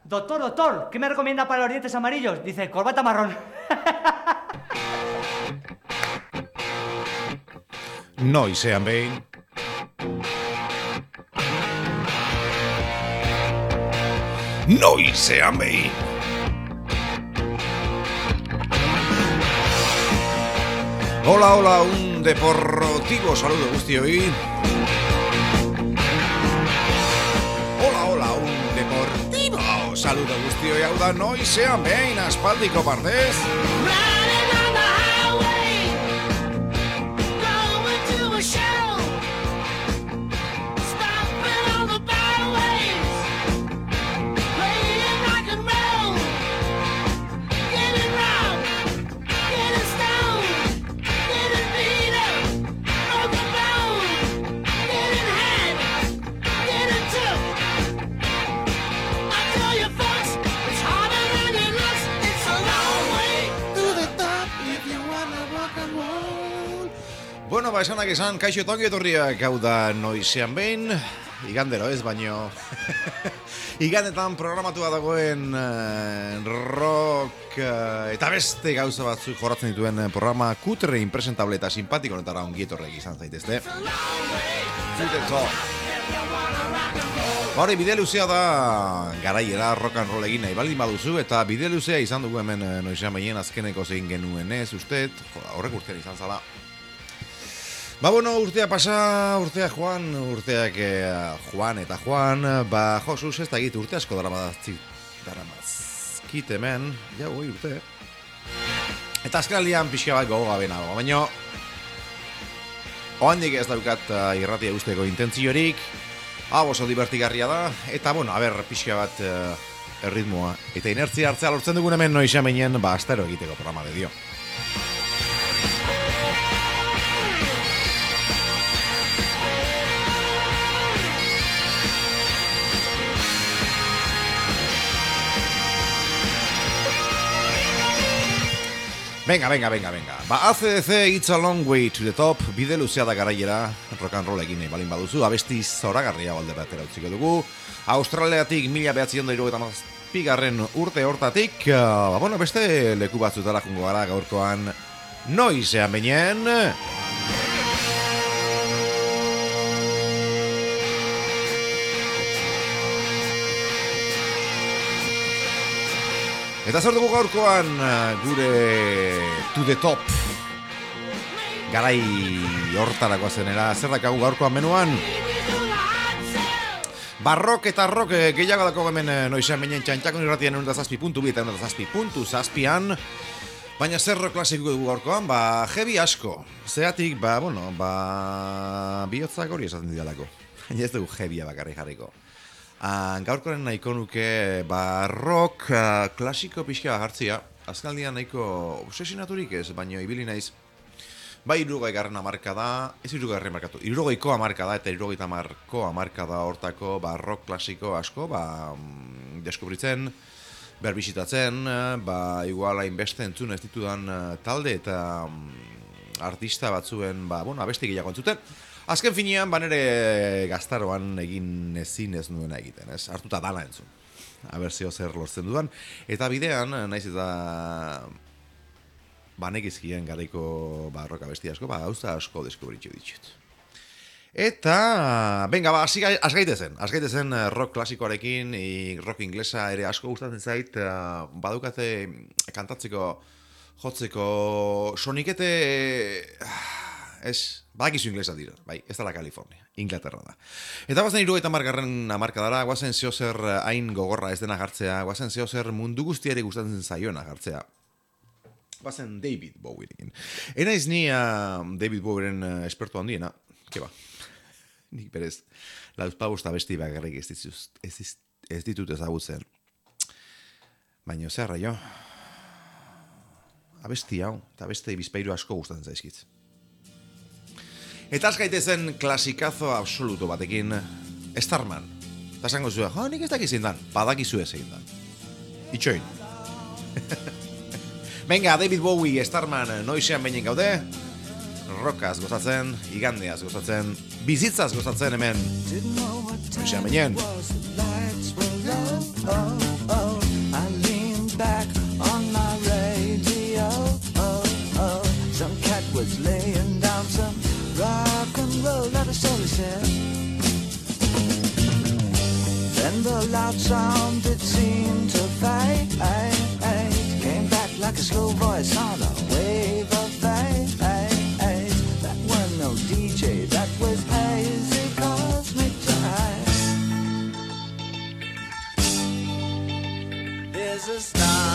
Doctor, ¿qué me recomienda para los dientes amarillos? Dice, corbata marrón. Noizean behin. Noizean behin. Hola, un deportivo saludo guztioi. Hola, un deportivo saludo guztioi. Hau da noizean behin aspaldiko partez. Bueno, esanak esan, kaixo eta ongi etorriak, hau da noizean behin, igandero ez, baino igandetan programatua dagoen rock eta beste gauza batzuk jorratzen dituen programa kutre, impresentable eta simpatiko honetara ongi etorriak izan zaitezte. Hori, bide luzea da garaiera rock and roll egin nahi baldin baduzu, eta bide luzea izan dugu hemen noizean behien azkeneko zegin genuen ez, uste, horrek urtean izan zala. Urtea pasa, urteak joan, urteak Juan eta Juan, Josuz ez da egit urte asko daramazkit hemen, urte. Eta azkenaldian pixka bat gogo gabe nago, baina oandik ez daukat irratia usteko intentziorik, hau oso divertigarria da, eta pixka bat erritmoa. Eta inertzia hartzea lortzen dugun hemen noizean behinen, astero egiteko programa de dio. Venga. ACDC It's a Long Way to the Top, bide luzea da garaiera, rock and roll egin nahi balin baduzu, abesti zoragarria balde batera utziko dugu. Australiatik 1997 urte hortatik, beste leku batzutara jungo gara gaurkoan noizean behinen. Eta zer dugu gaurkoan gure to the top garai hortarako zenera, zer dakagu gaurkoan menuan? Barrok eta rock gehiago dako hemen noizean behinen txantxakon irratien 107.2 eta 107.7an. Baina zer rock klasiko dugu gaurkoan? Heavy asko. Zeratik, bihotzak hori esaten didalako. Baina ez dugu heavya bakarri jarriko. Gaurkoren nahiko nuke rock klasiko pixka hartzia. Azkaldian nahiko obsesionaturik ez, baina ibili naiz. 60garren hamarkada, ez 60garren hamarkatu, 60ko hamarkada eta 70ko hamarkada hortako rock klasiko asko deskubritzen, berbisitatzen, igual hainbeste entzun ez ditudan talde eta artista batzuen abesti gehiago entzuten. Azken finean, nere gaztaroan egin ezin ez nuena egiten, ez? Hartuta dana entzun. Abertzio zer lortzen dudan. Eta bidean, naiz eta banekizkien garaiko rock abesti asko, gauza asko deskubritxo ditut. Eta, azgaitezen rock klasikoarekin, rock inglesa ere asko gustatzen zait, badukate kantatzeko, jotzeko, sonikete... Badakizu inglesa dira, ez dela California, Inglaterra da. Eta guazen 70garren hamarkadara, guazen zeozer hain gogorra ez dena jartzea, guazen zeozer mundu guztiari gustatzen zaioena jartzea. Guazen David Bowierekin. Enaiz ni David Bowieren espertu handiena, nik berez, lauzpabosta besti bakarrik ez ditut ezagutzen. Baina zerra jo, abesti hau, eta beste bizpairu asko gustatzen zaizkitz. Eta azkaitezen klasikazo absoluto batekin, Starman. Eta esango zuen, nik ez dakizin dan, badakizu ez egin dan. Itxoin. Venga, David Bowie, Starman, noizean behinen gaude. Rockaz gozatzen, igandeaz gozatzen, bizitzaz gozatzen hemen. Noizean behinen. the loud sound that seemed to fade, came back like a slow voice on a wave of fate. That was no DJ, that was hazy cosmic time. There's a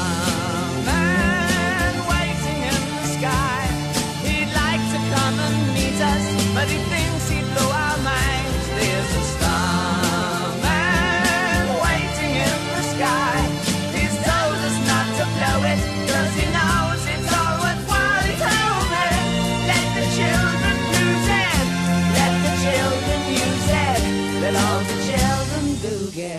starman waiting in the sky. He'd like to come and meet us, but he thinks he'd blow our minds. There's a starman waiting in the sky. He's told us not to blow it, 'cause he knows it's all worthwhile. He told me, let the children use it, let the children use it, let all the children do get.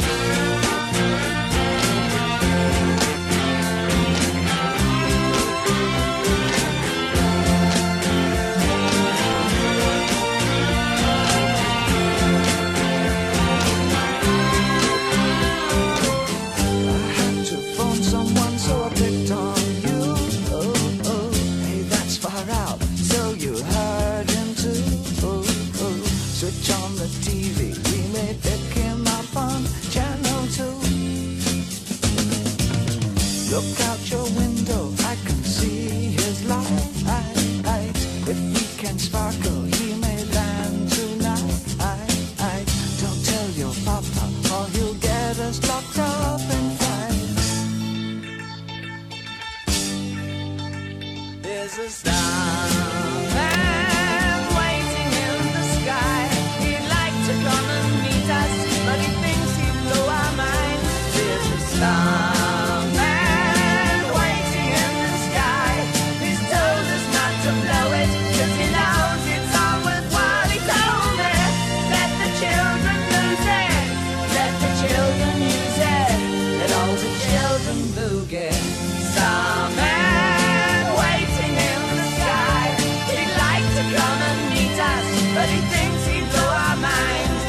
Switch on the TV, we may pick him up on channel 2. Look out your window, I can see his light. If we can sparkle, he may land tonight. Don't tell your papa, or he'll get us locked up in fights. There's a starman waiting in the sky. To come and meet us, but he thinks he'd blow our minds. There's a starman waiting in the sky. He's told us not to blow it, 'cause he knows it's all worthwhile. He told me, let the children lose it, let the children use it, let all the children boogie. Starman waiting in the sky. He'd like to come and meet us, but he thinks he'd blow our minds.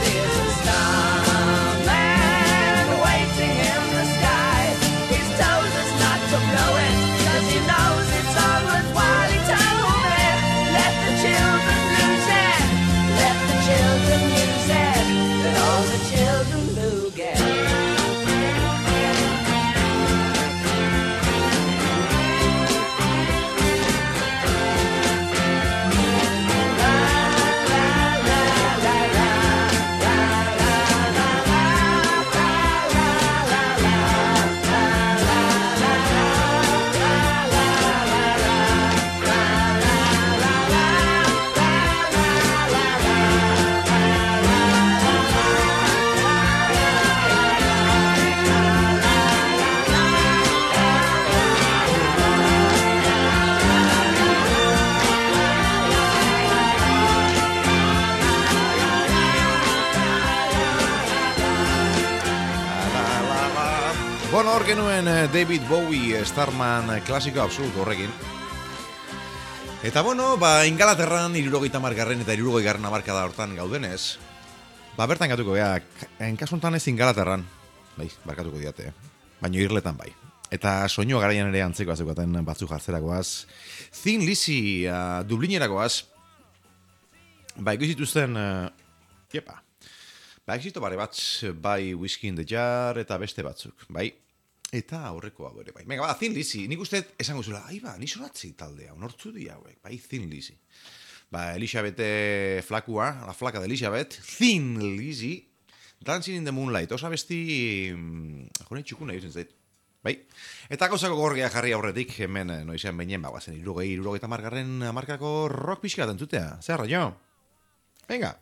Bueno, hor genuen David Bowie Starman klasiko absoluto horrekin. Eta bueno, Ingalaterran 70garren eta 60garren hamarkada hortan gaudenez, bertan gatuko gea, kasuntan ez Ingalaterran, barkatuko diate, baino Irletan bai. Eta soinua garaian ere antzeko azukaten batzuk jartzerakoaz. Thin Lizzy Dublinerakoaz, ikusi exito bare bat, bai Whiskey in the Jar eta beste batzuk, bai. Eta aurreko hau ere, bai. Venga, Thin Lizzy, nik uste esango zula, ni soratzi taldea, nortzu di hauek, bai, Thin Lizzy. Elizabeth flakua, la flaca de Elizabeth, Thin Lizzy, Dancing in the Moonlight, osa besti, jone txukuna juzen zait, bai. Eta gauzako gorgia jarri aurretik, hemen noizean behinen, guazen, 70garren hamarkako rock pixka entzutea, zer raio? Venga.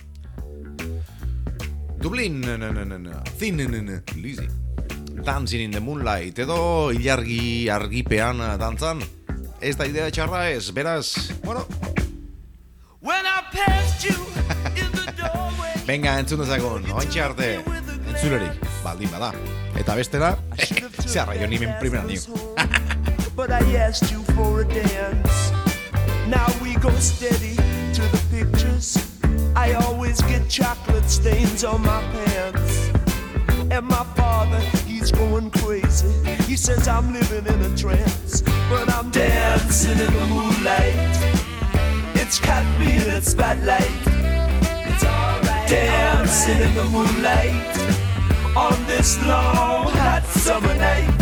Dublin, Thin Lizzy. Dancing in the Moonlight, edo ilargi argipean dantzan. Ez da idea txarra ez, beraz, bueno. Venga, entzun dezagun, oantxe arte, entzulerik, baldin bada. Eta bestela, zeharra jo nimen primera nio. But I asked you for a dance. Now we go steady to the pictures. I always get chocolate stains on my pants. And my father, he's going crazy. He says I'm living in a trance, but I'm dancing in the moonlight. It's got me in its spotlight. It's alright. Dancing in the moonlight. on this long hot summer night.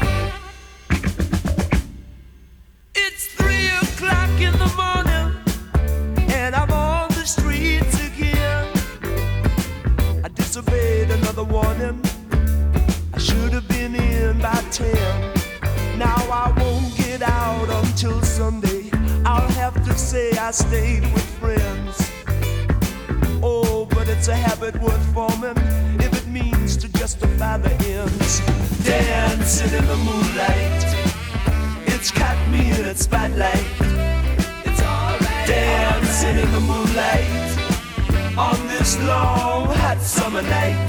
It's 3 o'clock in the morning, and I'm on the streets again. I disobeyed another warning. I should have been in by 10. Now I won't get out until Sunday. I'll have to say I stayed with friends. Oh, but it's a habit worth forming if it means to justify the ends. Dancing in the moonlight, it's caught me in its spotlight. It's alright. Dancing in the moonlight on this long hot summer night.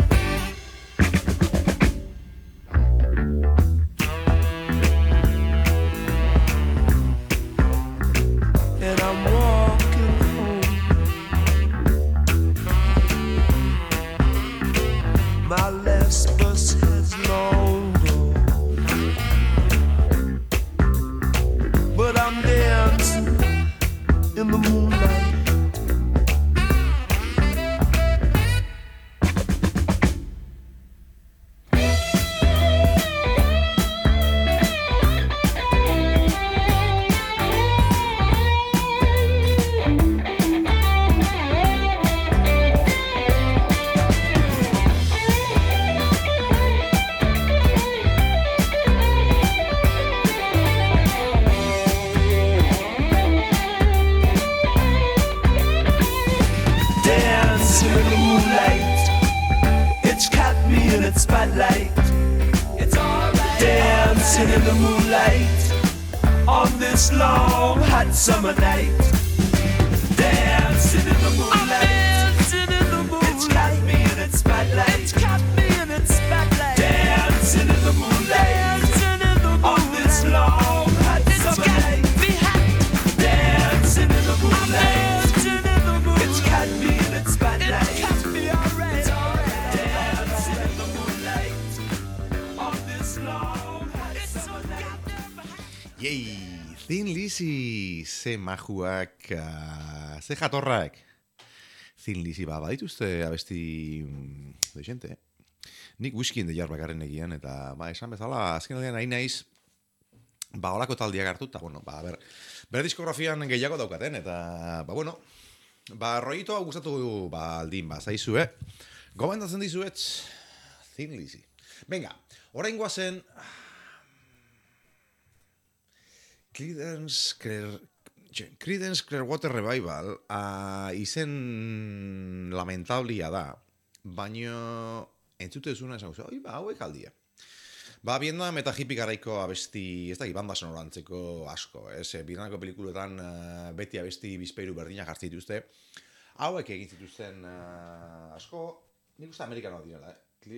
And I'm walking home. My last bus has long gone, but I'm dancing in the moonlight. Spotlight. It's alright. Dancing in the moonlight on this long hot summer night. Dancing in the moonlight. Dancing in the moonlight. It's got me in its spotlight. It's got me in its spotlight. Dancing in the moonlight. Dancing in the moonlight on this long hot summer night. Dancing in the moonlight. Dancing in the moonlight. It's got me in its spotlight. It's got me alright. It's alright. Yei, Thin Lizzy, ze majuak, ze jatorrak. Thin Lizzy, badituzte abesti de Nik whiskien de jarba garen egian, eta esan bezala, azken aldean nahi naiz, olako taldiak hartu, eta bere diskografian gehiago daukaten, eta, rollito hau gustatu aldin, zaizue. Gomendatzen dizuet, Thin Lizzy. Venga, orain guazen, Creedence Clearwater Revival izen lamentablia da, baino entzute zuna esan guzu, hauek aldia. Bienda meta hippie garaiko abesti, ez da, banda sonorantzeko asko, bidanako pelikuletan beti abesti bizpeiru berdinak hartzen dituzte. Hauek egin zituzten asko, nik uste amerikanoa direla,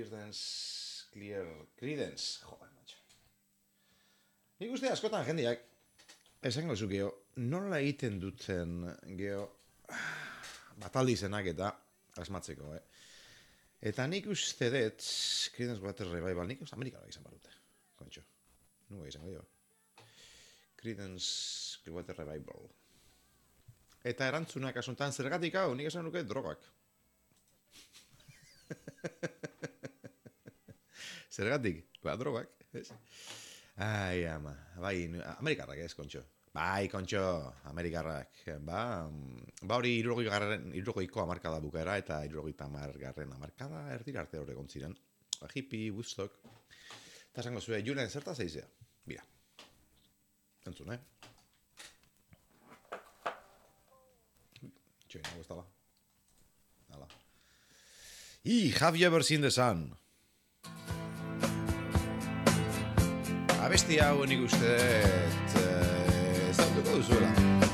Creedence, joder, matxa. Nik uste askotan jendeak, esango zu geho, nola egiten duten geho, bataldi zenak eta asmatzeko, Eta nik uste dut, Creedence Clearwater Revival, nik uste amerikanoa izan barute, kontxo. Nuga izango dio. Creedence Clearwater Revival. Eta erantzunak asuntan zergatik hau, nik esan nuke drogak. Zergatik, drogak, ez? Ai, ama, amerikarrak ez, kontxo. Kontxo, amerikarrak. Hori 60ko hamarkada bukaera eta 70garren hamarkada erdira arte hor egon ziren. Hippie, Woodstock. Eta esango zuen, Julen, zertaz eizea? Bira. Entzun, Txoin, hau ez dala. Hala. Have you ever seen the sun? Abesti hau nik uste zautuko duzuela.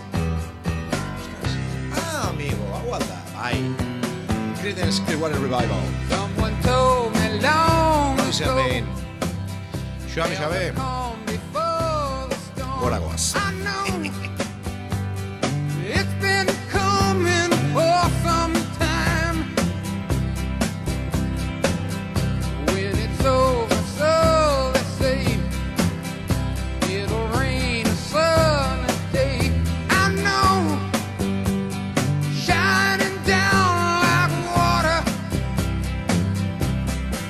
Amigo, hau alda. Creedence Clearwater Revival. Someone told me long ago. Xoami xabe. Gora goaz. I know it's been coming for some time. When it's over, so they say it'll rain a sunny day. I know, shining down like water.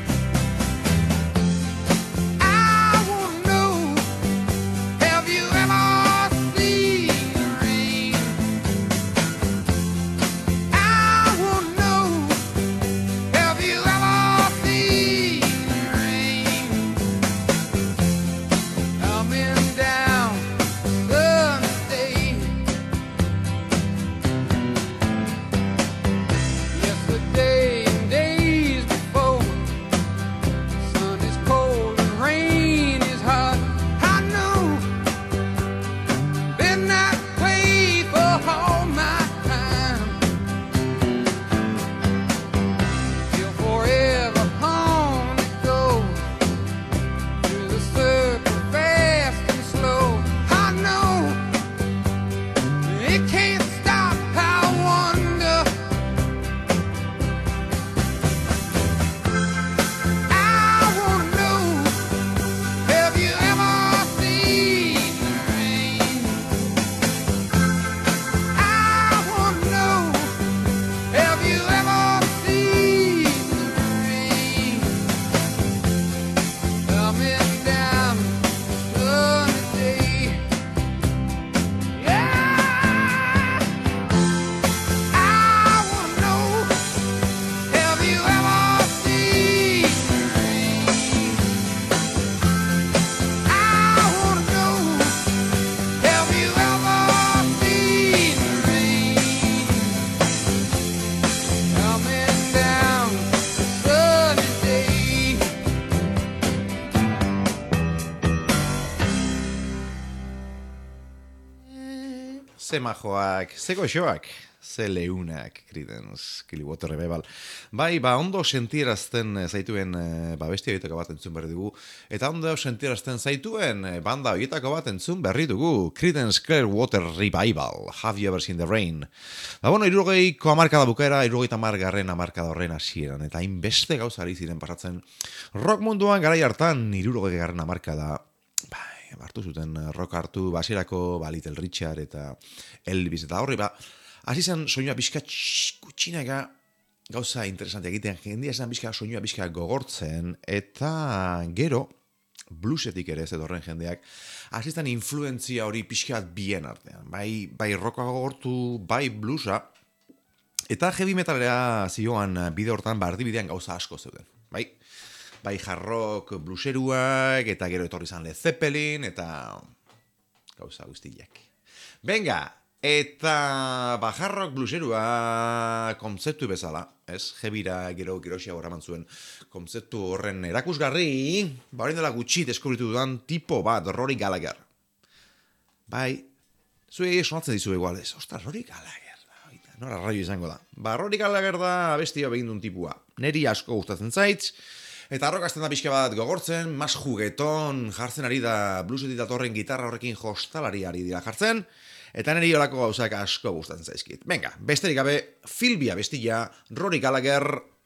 ze majoak, ze goxoak, ze leunak, Creedence Clearwater Revival. Bai, ondo sentierazten zaituen besti horietako bat entzun berri dugu, eta ondo sentierazten zaituen banda horietako bat entzun berri dugu, Creedence Clearwater Revival, Have You Ever Seen the Rain? Bueno, 60ko hamarkada bukaera, 70garren hamarkada horren hasieran, eta hainbeste gauza ari ziren pasatzen rock munduan garai hartan 60garren hamarkada, hartu zuten rock hartu, basierako Little Richard eta Elvis eta horri, hasi zen soinua pixka gutxinaka gauza interesante egiten, jendia zen pixka soinua pixka gogortzen, eta gero, bluesetik ere ez edorren jendeak, hasi zen influentzia hori pixka bien artean, bai rocka gogortu, bai bluesa, eta heavy metalera zioan bide hortan erdibidean gauza asko zeuden, bai hard rock blueseruak, eta gero etorri zan Led Zeppelin, eta gauza guztiak. Venga, eta hard rock blueserua kontzeptu bezala, ez? Heavyra gero gerosia goraman zuen kontzeptu horren erakusgarri, horrein dela gutxi deskubritu dudan tipo bat, Rory Gallagher. Bai, zuei sonatzen dizu igual ez, ostras, Rory Gallagher, nora raio izango da. Rory Gallagher da abestia begin duen tipua, neri asko gustatzen zaitz, eta arrokazten da pixka bat gogortzen, mas jugueton jartzen ari da bluesetik datorren gitarra horrekin jostalari ari dira jartzen, eta niri olako gauzak asko gustatzen zaizkit. Venga, besterik gabe, Philbia bestia, Rory Gallagher,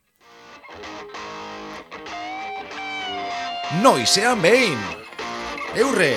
noizean behin, eurre!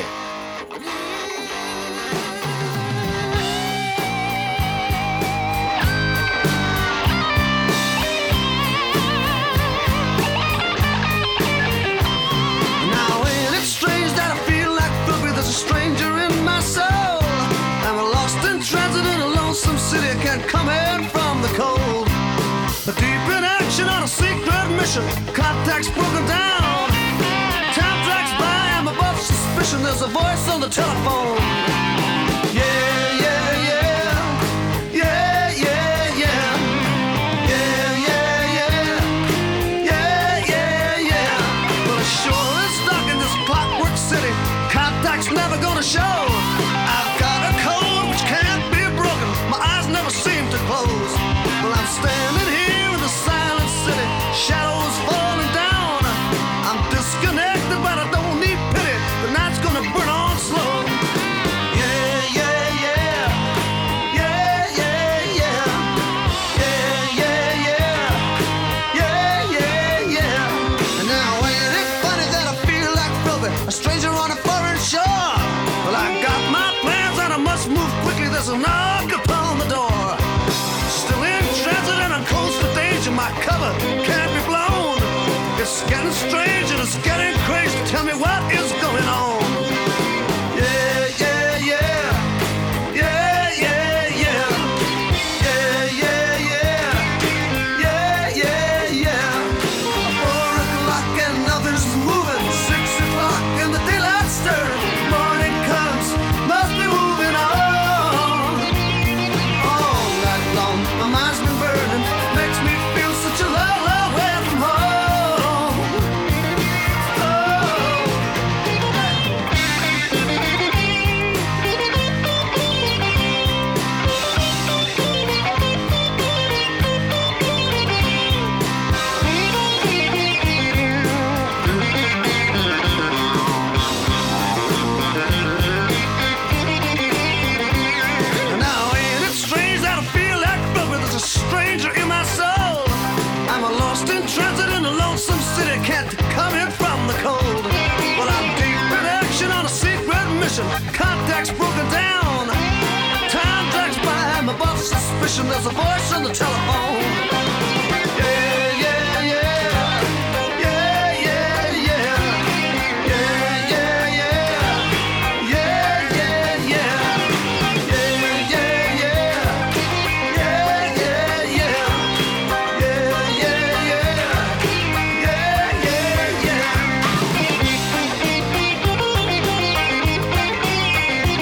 Coming from the cold, but deep in action on a secret mission. Contact's broken down. Time drags by, I'm above suspicion. There's a voice on the telephone. Yeah, yeah, yeah. Yeah, yeah, yeah. Yeah, yeah, yeah. Yeah, yeah, yeah. Well, it sure is dark in this clockwork city. Contact's never gonna show. I've got a code which can't be broken. My eyes never seem to close. Well, I'm standing here in the silent city, shadows falling down. I'm disconnected, but I don't need pity. The night's gonna burn on slow. Yeah, yeah, yeah. Yeah, yeah, yeah. Yeah, yeah, yeah. Yeah, yeah, yeah. And now ain't it funny that I feel like Philby, a stranger on a foreign shore? Well, I got my plans and I must move quickly. There's a knock upon the door. Still in transit and I'm close to danger. My cover can't be blown. It's getting strange and it's getting crazy. Tell me what is going on. Yeah, yeah, yeah. Yeah, yeah, yeah. Yeah, yeah, yeah. Yeah, yeah, yeah. 4 o'clock and nothing's moving. 6 o'clock and the daylight stirring. Morning comes, must be moving on. All night long, my mind's been burning. Makes me feel such a long, long way from home. Oh. Now ain't it strange that I feel like Philby? There's a stranger in my soul. I'm a lost in transit in a lonesome city, can't come in from the cold. Well, I'm deep in action on a secret mission. Contact's broken down. Time drags by, I'm above suspicion. There's a voice on the telephone. Yeah, yeah, yeah. Yeah, yeah, yeah. Yeah, yeah, yeah. Yeah, yeah, yeah. Yeah, yeah, yeah. Yeah, yeah, yeah. Yeah, yeah, yeah. Yeah, yeah,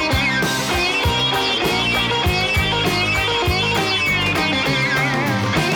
yeah.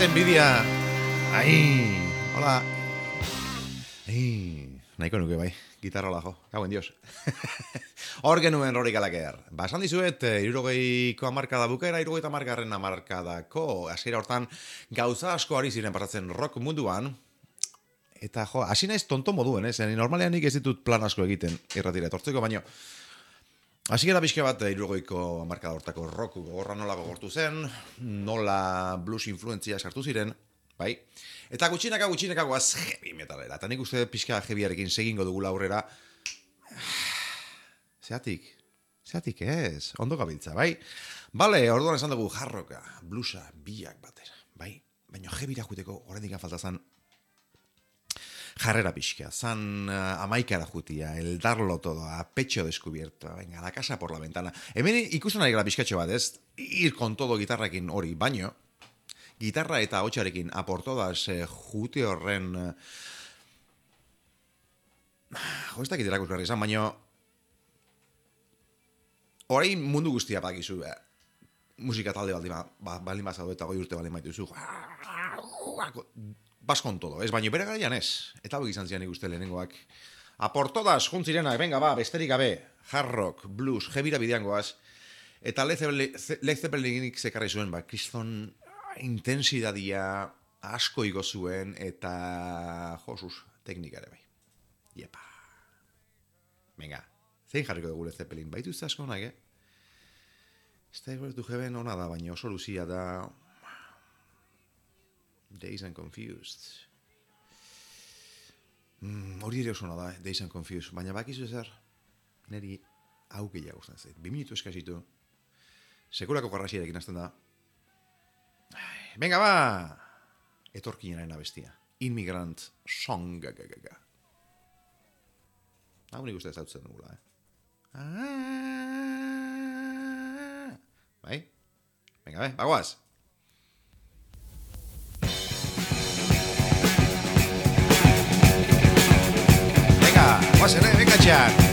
envidia. Ai, hola. Nahiko nuke bai, gitarra lajo, gauen dios. Hor genuen Rory Gallagher. Esan dizuet, 60ko hamarkada bukaera, 70 hamargarren hamarkadako hasiera hortan gauza asko ari ziren pasatzen rock munduan. Eta hasi naiz tonto moduen, normalean nik ez ditut plan asko egiten irratira etortzeko, baino hasi gara pixka bat 60ko hamarkada hortako rock gogorra nola gogortu zen, nola blues influentzia sartu ziren, bai? Eta gutxinaka goaz heavy metalera. Eta nik uste pixka heavyarekin segingo dugula aurrera. Zeatik ez, ondo gabiltza, bai? Bale, orduan esan dugu jarroka, bluesa, biak batera, bai? Baina heavyra juteko oraindik falta zan jarrera pixka, zan amaikara jutia, el darlo todo, a pecho descubierto, venga, la casa por la ventana. Hemen ikusten ari gara pixkatxo bat, ez? Ir con todo gitarrakin hori, baino, gitarra eta hotxarekin aportodas jute horren ez dakit erakusgarri izan, baina orain mundu guztia badakizu musika talde baldin bazaude eta 20 urte baldin baituzu baskon todo, ez baina bere garaian ez, eta hau izan zian ikuste lehenengoak aportodas juntzirenak, venga besterik gabe, hard rock, blues, heavyra bidean goaz, eta Led Zeppelinik zekarri zuen, kriston intensidadia asko igo zuen eta josuz teknikare bai. Iepa. Venga, zein jarriko dugu Led Zeppelin? Baitu ez asko honak, Stairway to Heaven ona da, baina oso luzia da Dazed and Confused. Hori ere oso ona da, Dazed and Confused, baina bakizu ezer, neri hau gehiago gustatzen zait. 2 minutu eskasitu, sekulako garrasiarekin hasten da. Venga, etorkinaren abestia. Immigrant Song. Hau nik uste ez hautzen dugula, Bai? Venga, bagoaz. Venga, guazen, venga, txar.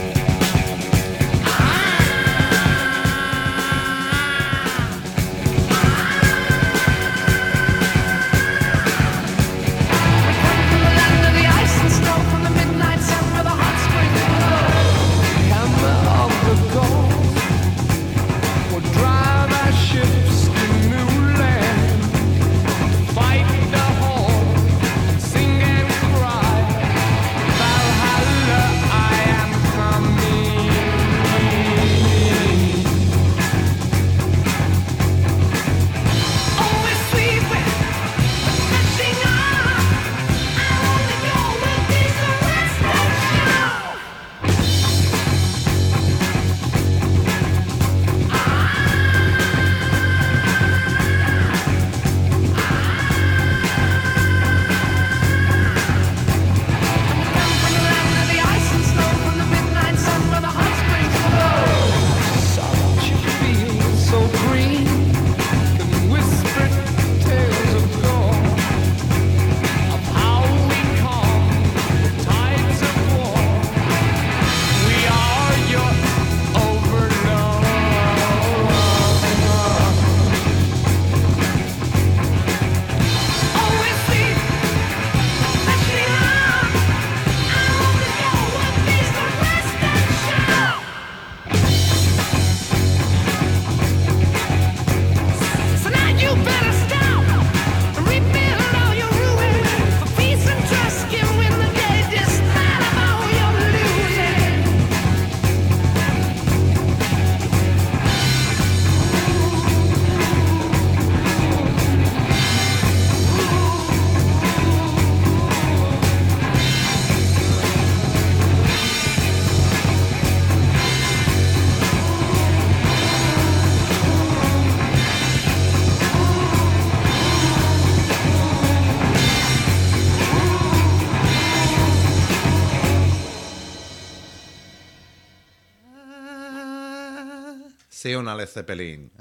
Zeona Led Zeppelin.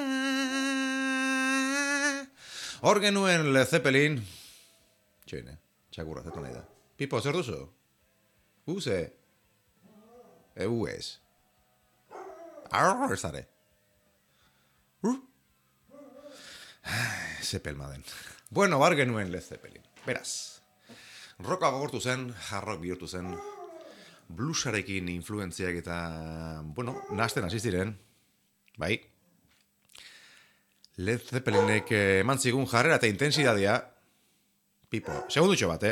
Hor genuen Led Zeppelin. Txoine, txakurra zetu nahi da. Pipo, zer duzu? Ze? Ez. Arr, ez are. Zeppelin. Bueno, bar genuen Led Zeppelin. Beraz, rocka gogortu zen, hard rock bihurtu zen, bluesarekin influentziak eta, bueno, nahasten hasi ziren, bai. Led Zeppelinek eman zigun jarrera eta intensidadea, pipo, segundutxo bat,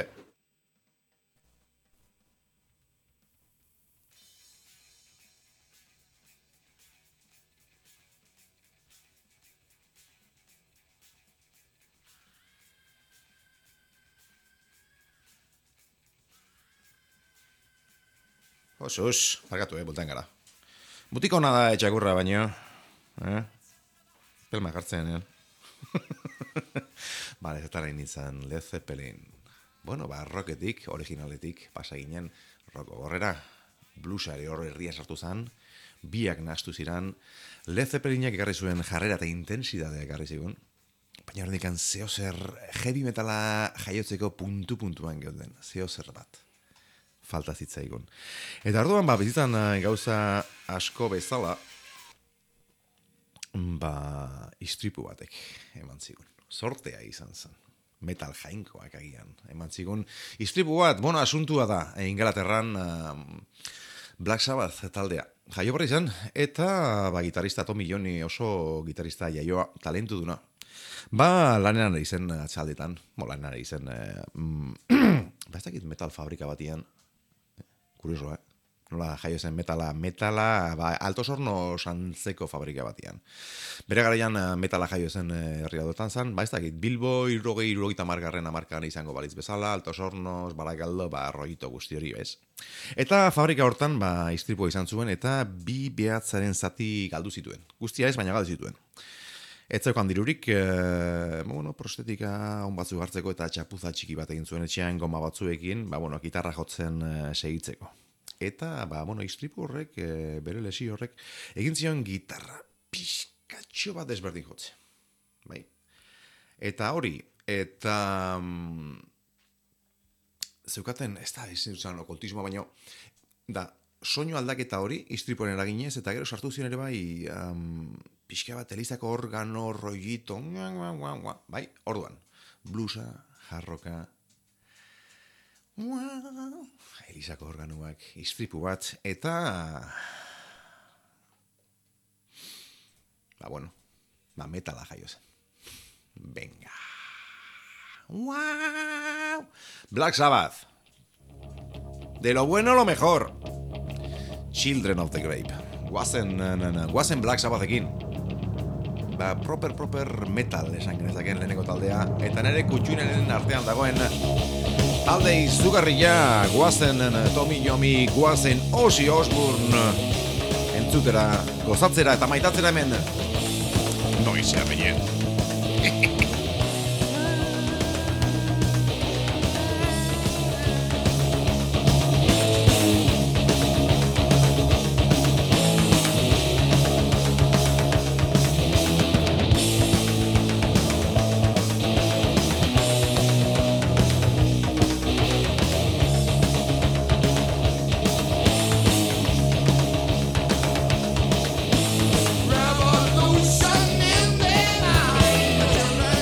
Osus, barkatu, bultan gara. Butiko hona da etxakurra baino. Pelma gartzen, Bale, ez tara nintzen Led Zeppelin. Bueno, rocketik, originaletik, pasa ginen, rock gorrera, bluesari horre herria sartu zen, biak nahastu ziran, Led Zeppelinak ekarri zuen jarrera eta intensidadea ekarri zigun, baina horrendikan zehozer heavy metala jaiotzeko puntu-puntuan geuden, zehozer bat. Falta zitzaigun. Eta orduan, bizitzan gauza asko bezala, istripu batek eman zigun. Sortea izan zen. Metal jainkoak agian eman zigun. Istripu bat, asuntua da, Ingalaterran Black Sabbath taldea. Jaio barri zen, eta gitarista Tommy Johnny oso gitarista jaioa talentu duna. Lanean ari zen atxaldetan, lanean ari zen, ez dakit metal fabrika batian, kurioso, nola jaio zen metala, alto sorno santzeko fabrika batian. Bere garaian metala jaio zen herria dotan zen, ez dakit, Bilbo, 70 amarkan izango balitz bezala, alto sornos, barakaldo, rollito guzti hori, bez. Eta fabrika hortan, istripua izan zuen, eta 2 behatzaren zati galdu zituen. Guztia ez, baina galdu zituen. Ez zeukan dirurik, prostetika on batzuk hartzeko eta txapuza txiki bat egin zuen etxean goma batzuekin, gitarra jotzen segitzeko. Eta, istripu horrek, bere lesi horrek, egin zion gitarra pixkatxo bat desberdin jotze. Bai? Eta hori, zeukaten, ez da, izan okultismoa, baina, soinu aldaketa hori, istripuaren eraginez, eta gero sartu zion ere bai, pixka bat elizako organo, rollito, bai, orduan, bluesa, jarroka, elizako organoak, istripu bat, eta, metala jaio zen. Venga. Wow. Black Sabbath. De lo bueno lo mejor. Children of the Grave. Guazen Black Sabbathekin. Proper metal esan genezaken leheneko taldea. Eta nire kutxuinen artean dagoen talde izugarria. Guazen Tommy Yomi, guazen Ozzy Osbourne. Entzutera, gozatzera eta maitatzera hemen. Noizea bine. Revolution in the night.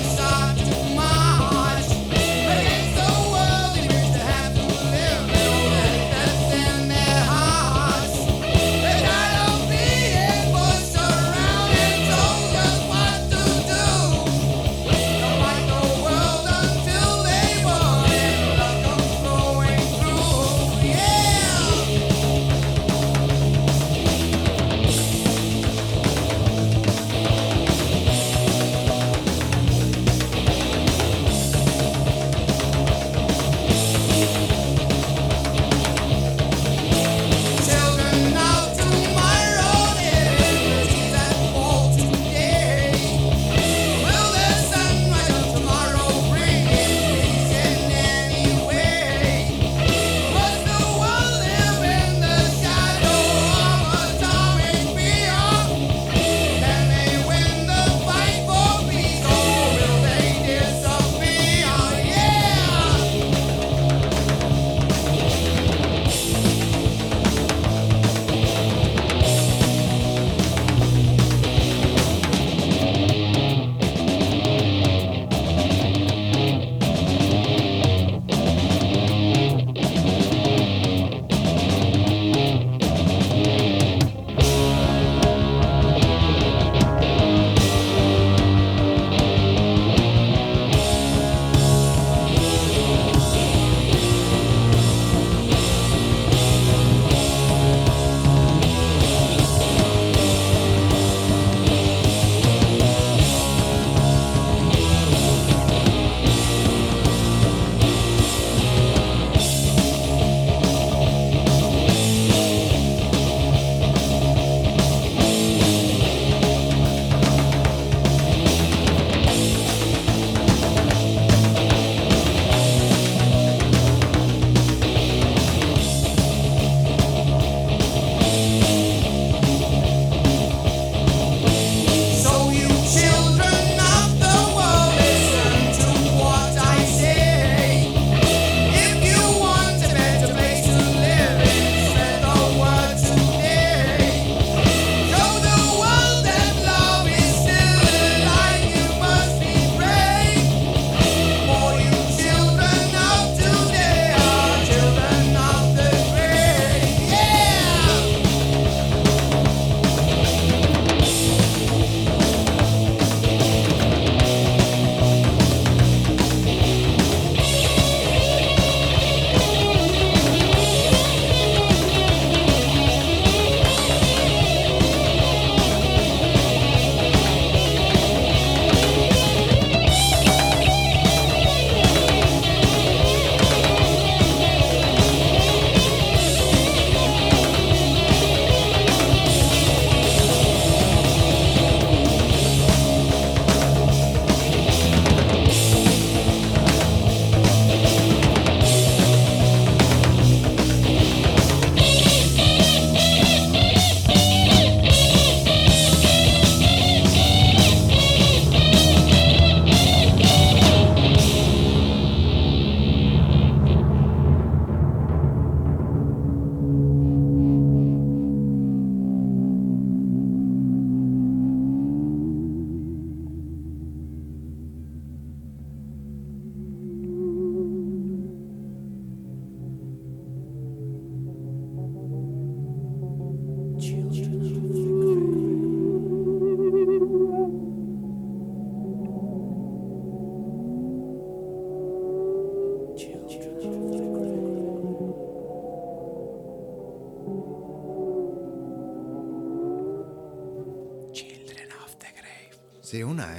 Ze ona,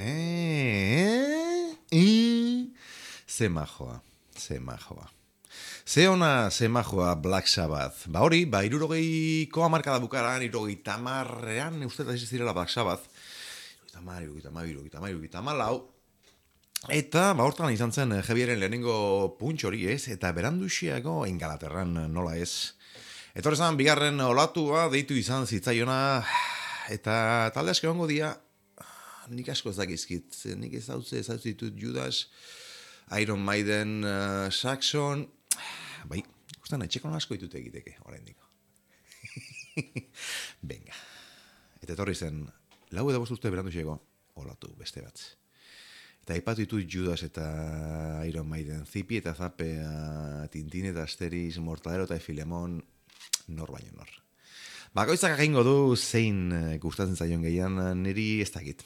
Ze majoa. Ze ona, ze majoa Black Sabbath. Ba hori, 60ko hamarkada bukaran, 70ean, uste da zirela Black Sabbath. 74. Eta, hortan izan zen Javieren lehenengo puntx hori ez, eta beranduxiago Ingalaterran nola ez. Eta horrezan, bigarren olatua deitu izan zitzaiona, eta talde asko egongo dia, nik asko ez dakizkit, nik ez ditut Judas, Iron Maiden, Saxon, bai, gustan etxekon asko ditut egiteke, oraindiko. Venga. Eta etorri zen, 4 edo 5 urte beranduxiago, olatu beste bat. Eta aipatu ditut Judas eta Iron Maiden, Zipi eta Zape, Tintin eta Asteris, Mortadelo eta Filemon, nor baino nor. Bakoitzak egingo du zein gustatzen zaion gehian, niri ez dakit.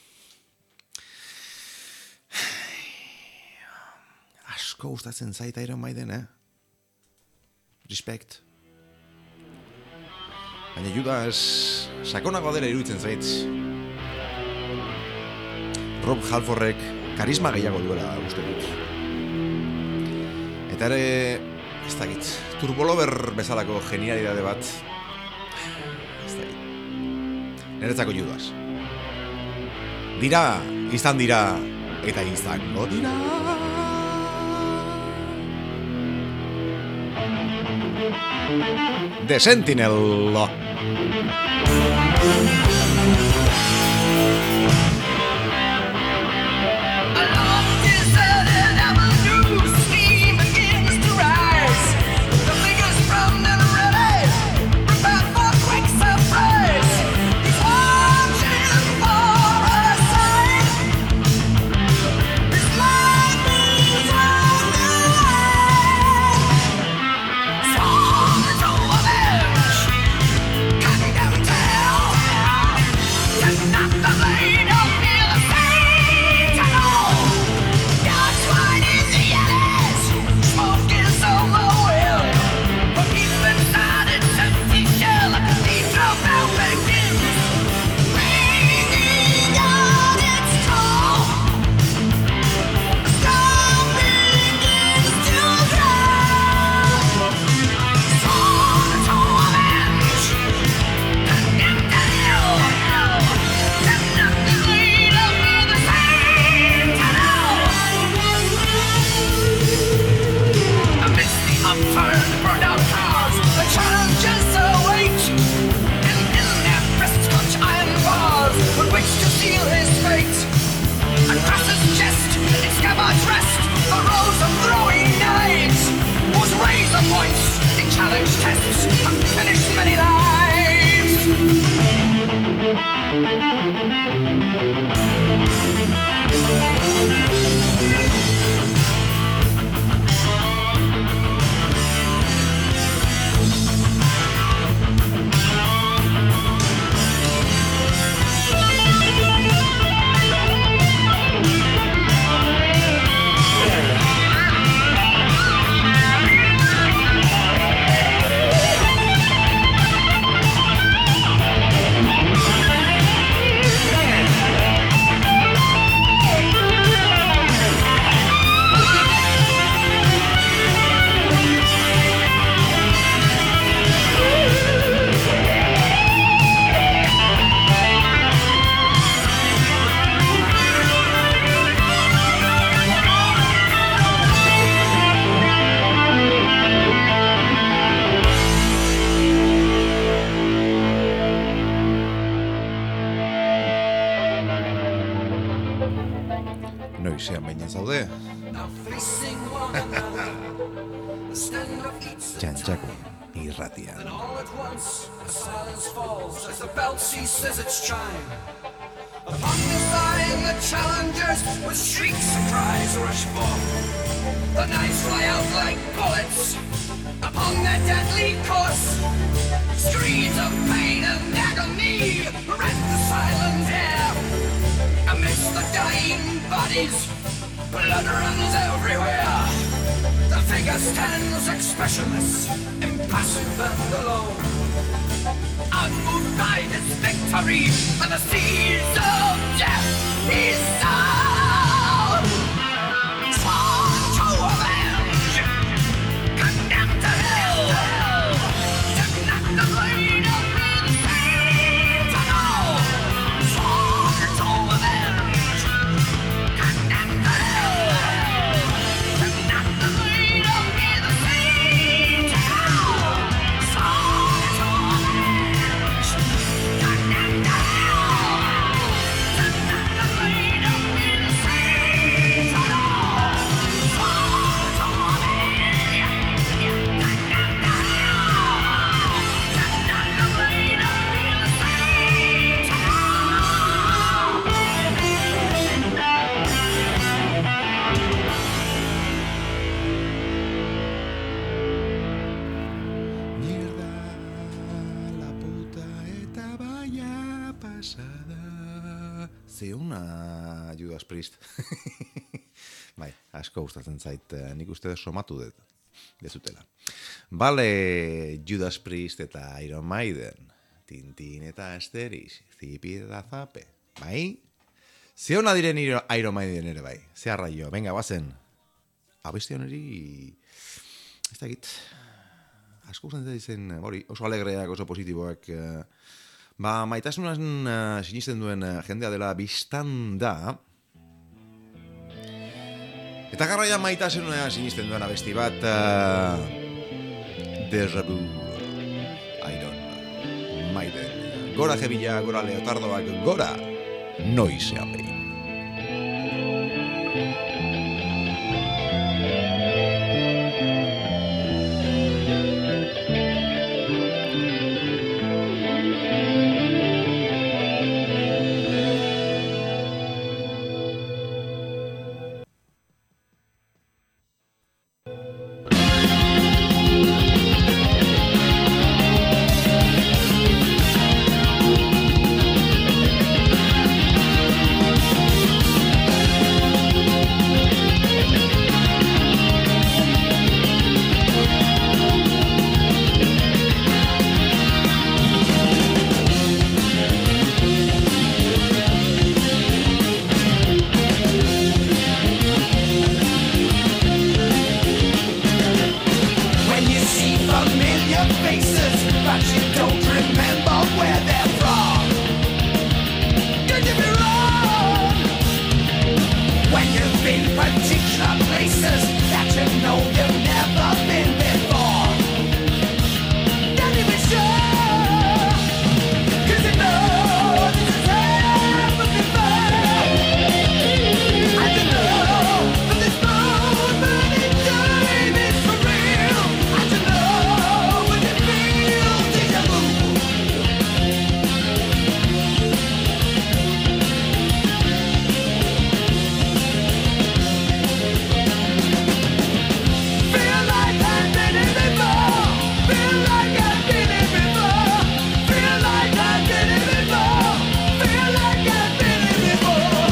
Asko gustatzen zait Iron Maiden, Respect. Baina Judas sakonago dela iruditzen zait. Rob Halfordek karisma gehiago duela uste dut. Eta ere, ez dakit, Turbolover bezalako genialidade bat, ez dakit. Niretzako Judas. Izan dira, eta izango dira. The Sentinel. Noizean baina zaude. Txantxako irratian. And all at once, a silence falls as the bell ceases its chime. Upon the line, the challengers with shrieks and cries rush forth. The knives fly out like bullets upon their deadly course. Screams of pain and agony rend the silent air. Amidst the dying bodies, blood runs everywhere. The figure stands expressionless, impassive and alone, unmoved by his victory and the seas of death. his soul. Sworn to avenge, condemned to hell. Took not the blade of his saint to know. Sworn to avenge, condemned to hell. Took not the blade of his saint to know. Sworn to avenge, condemned to hell. Took not the blade of his saint to know. Sworn to avenge, condemned to hell. Took not the blade of his saint to Mierda, la puta eta vaya pasada. Zeuna Judas Priest. Bai, asko gustatzen zait, nik uste somatu dut. Dezutela. Bale, Judas Priest eta Iron Maiden. Tintin eta Asterix, zipi eta zape. Bai? Zeona diren Iron Maiden ere bai. Zeharra jo, venga, bazen. Abesti honeri... Ez dakit... Asko gustatzen dizen, hori, oso alegreak, oso positiboak. Maitasunan sinisten duen jendea dela biztan da. Eta garraian maitasunan sinisten duen abesti bat. Deja vu, Iron Maiden. Gora jebila, gora leotardoak, gora noizean behin. When you see familiar faces, but you don't remember where they're from. Could you be wrong? When you've been particular places that you know you've never been before. Can you be sure? 'Cause you know this has happened before. And you know that this moment in time is for real. And you know when you feel deja vu. Feel like I've been here before. Feel like I've been here before. Feel like I've been here before. Feel like I've been here before.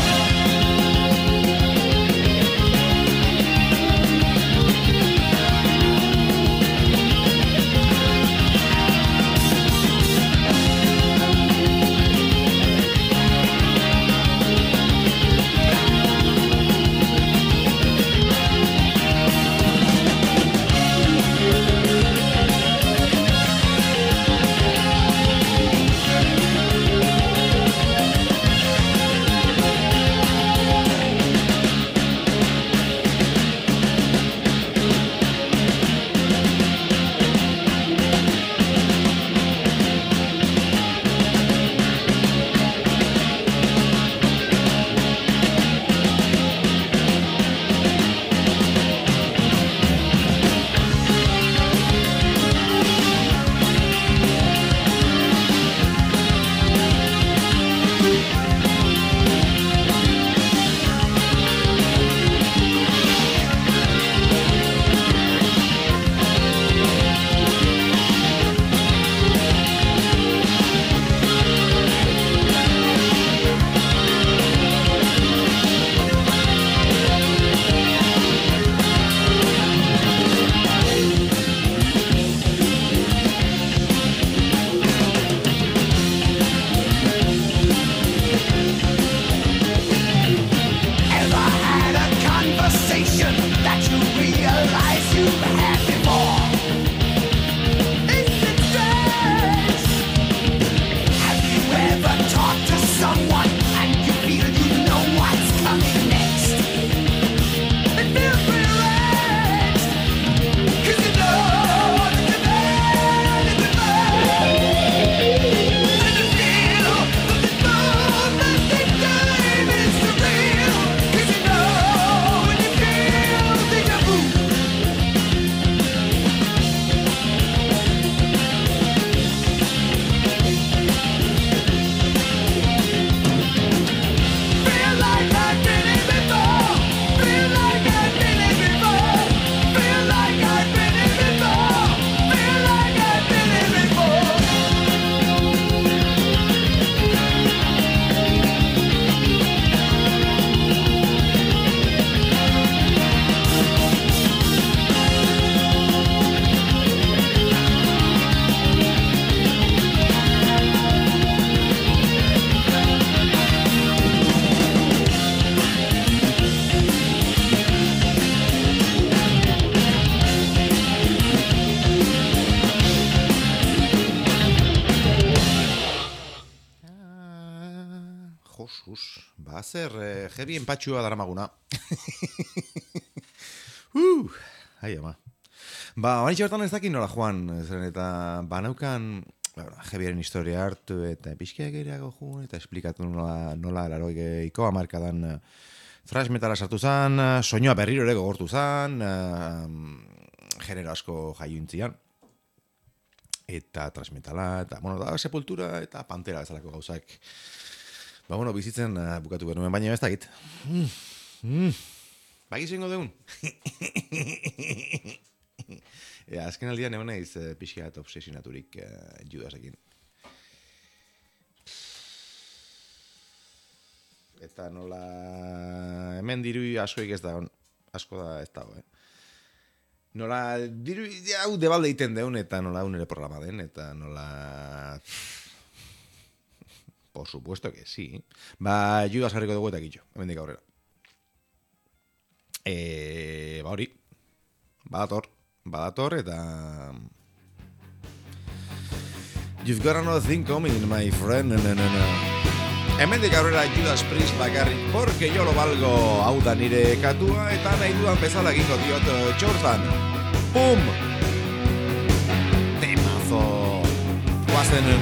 Ba, zer, heavy empatxua daramaguna. Ai, ama. Ba, banitxe bertan ez dakit nola joan, zeren eta banaukan heavyaren historia hartu eta pixkiak gehiago joan, eta esplikatu nola larogeiko hamarkadan thrash metala sartu zan, soinua berriro ere gogortu zan, genero asko jaiuntzian. Eta thrash metala, eta, da, Sepultura eta Pantera bezalako gauzak. Ba, bizitzen bukatu genuen, baina ez dakit. Bagizu ingo deun? Azken aldian egon naiz pixka eta obsesionaturik Judasekin. Eta nola... Hemen diru askoik ez da, asko da ez dago, Nola diru hau debalde egiten deun, eta nola unere programa den, eta nola... Por supuesto que sí. Ba, Judas jarriko dugu eta kitxo, hemen dik aurrera. Ba hori, badator eta... You've got another thing coming, my friend. Hemen dik aurrera Judas Priest bakarrik, porque yo lo valgo, hau da nire katua, eta nahi dudan bezala egingo diot Jordan. Pum! Temazo! Guazen,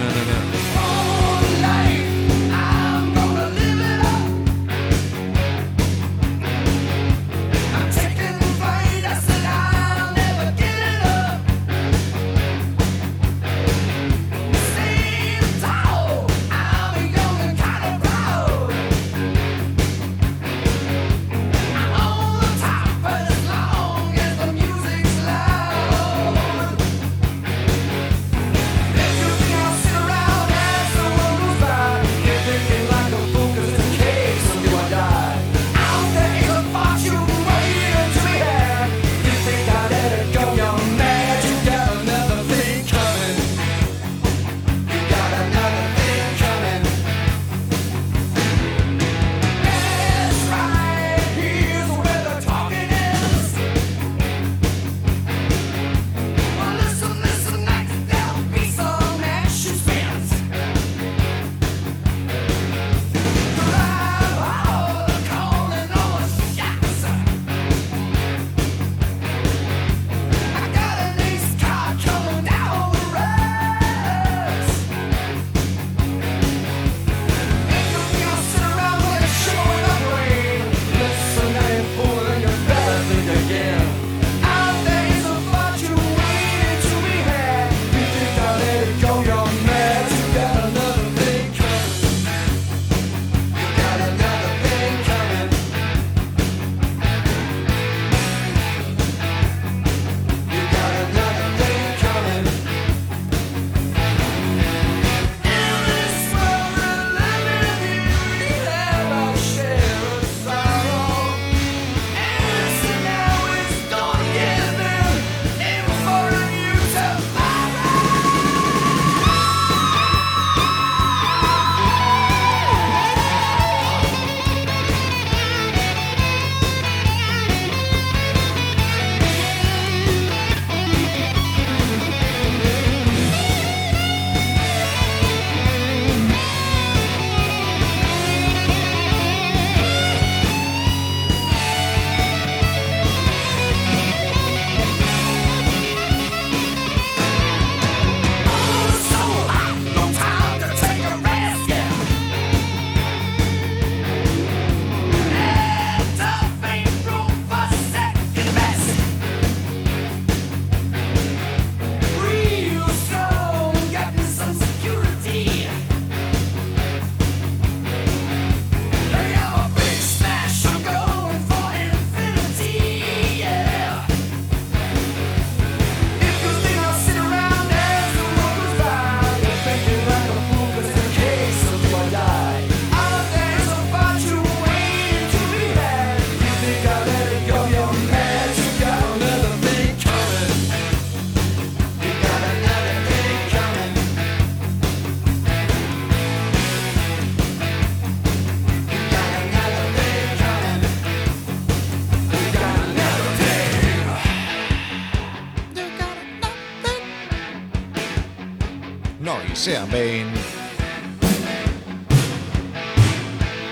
Noizean behin.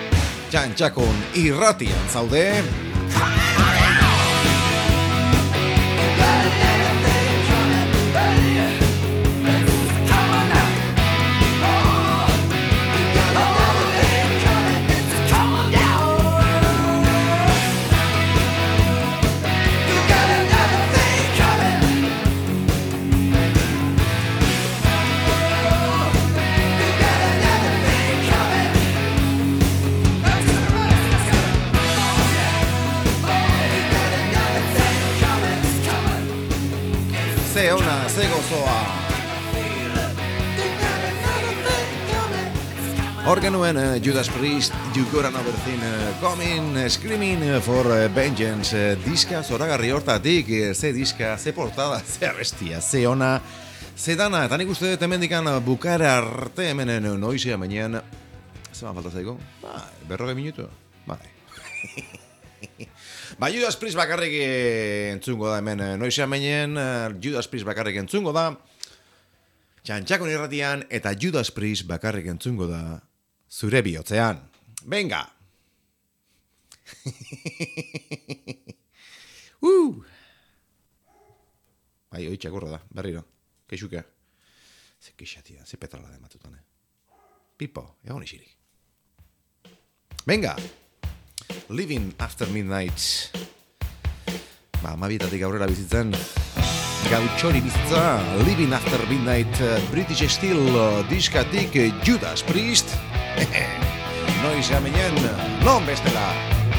Txantxakun irratian zaude. Ze ona, ze gozoa. Hor genuen Judas Priest, You Got Another Thing Coming, Screaming for Vengeance diska zoragarri hortatik, ze diska, ze portada, ze abestia, ze ona, ze dana, eta nik uste dut hemendikan bukara arte hemen noizea menean, zeman falta zaiko? Berroge minutu? Bai. Ba, Judas Priest bakarrik entzungo da hemen noizean meinen, Judas Priest bakarrik entzungo da, Txantxakun irratian, eta Judas Priest bakarrik entzungo da zure bihotzean. Venga! Bai, oitxak gorra da, berriro, keixuka. Ze keixatia, ze petrala da ematutan, Pipo, egon isirik. Venga! Living After Midnight. Ba, amabietatik aurrera bizitzen gautxori bizitza. Living After Midnight British Steel diskatik Judas Priest. Noiz amenen, non bestela.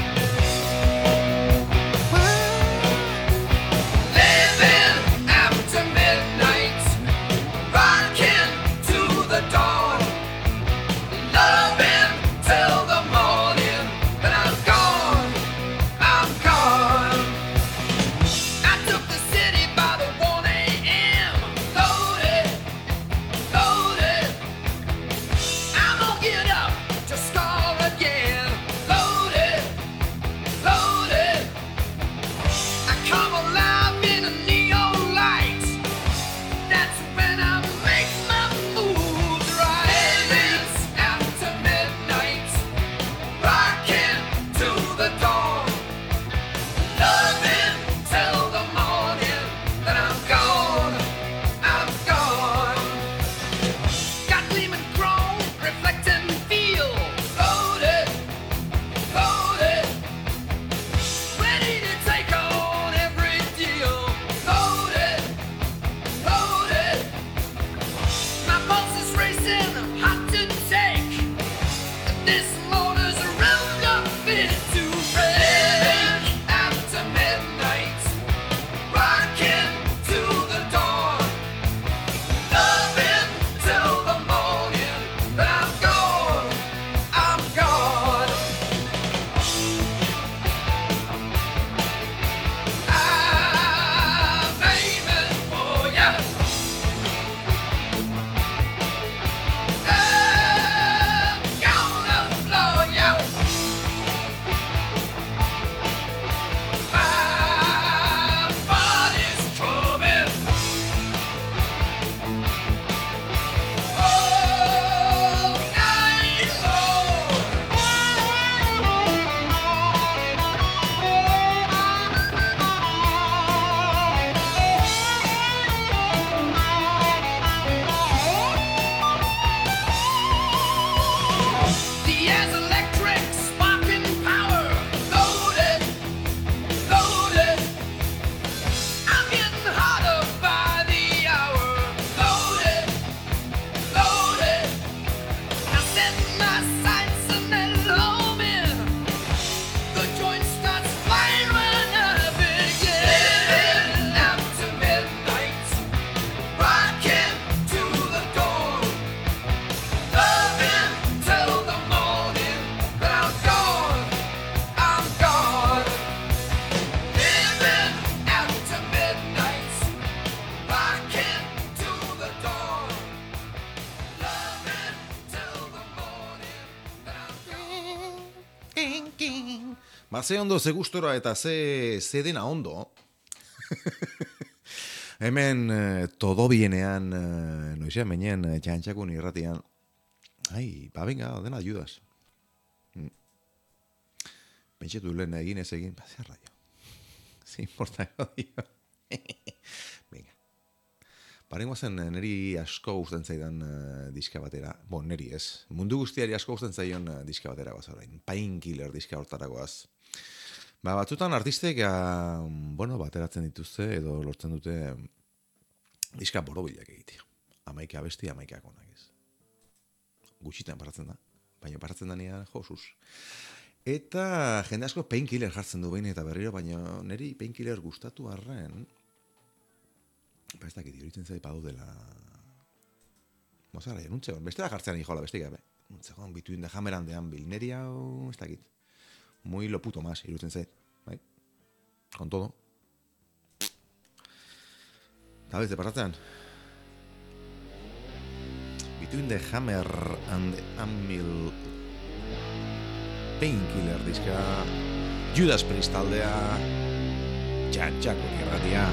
Living after midnight, rocking to the dawn, loving till the morning. But I'm gone, I'm gone. I took the city by the 1 a.m. Loaded, loaded. I'm gonna get up to score again. Loaded, loaded. I come alive in a neon light. That's when I make my moves right. It's after midnight, rocking to the dawn, loving till the morning. Then I'm gone, I'm gone. Got gleaming chrome, reflecting feel. Loaded, loaded, ready to take on every deal. Loaded, loaded. My pulse is racing, hot to take. This motor's revved up fit to break. After midnight, rocking to the dawn, loving till the morning. But I'm gone, I'm gone. I'm aiming for ya. I'm gonna blow ya. My body's coming. All night long. The air's electric, sparking power. Loaded, loaded. I'm getting hotter by the hour. Loaded, loaded. I set my sights and then home in. The joint starts flying when I begin. After midnight, rocking to the dawn, loving till the morning. But I'm gone, I'm gone. Living after midnight, rocking to the dawn, loving till the morning. But I'm gone. Ba, ze ondo, ze gustora eta ze dena ondo. Hemen todo bienean, noizean menean, Txantxakun irratian. Ai, ba, venga, dena Judas. Pentsetu lehen egin ez egin, zerra jo. Ze importago dio. Venga. Parengo zen, niri asko gusten zaidan diska batera. Niri ez. Mundu guztiari asko gusten zaion diska batera goaz orain. Painkiller diska hortaragoaz. Batzutan artistek, bateratzen dituzte edo lortzen dute diska borobilak egitea. 11 abesti, 11 onak ez. Gutxitan paratzen da. Baina paratzen danean, josuz. Eta jende asko Painkiller jartzen du behin eta berriro, baina niri Painkiller gustatu arren, ez dakit, iruditzen zait badudela... Mozara, nuntzegon, bestela jartzean hijola, beste gabe. Nuntzegon, Between the Hammer and the Anvil. Neri hau, ez dakit. Muy lo puto más, iruditzen zait. Bai? Con todo. Eta beste, pasatzen. Between the Hammer and the Anvil... Painkiller diska... Judas Priest taldea... Txantxako irratia...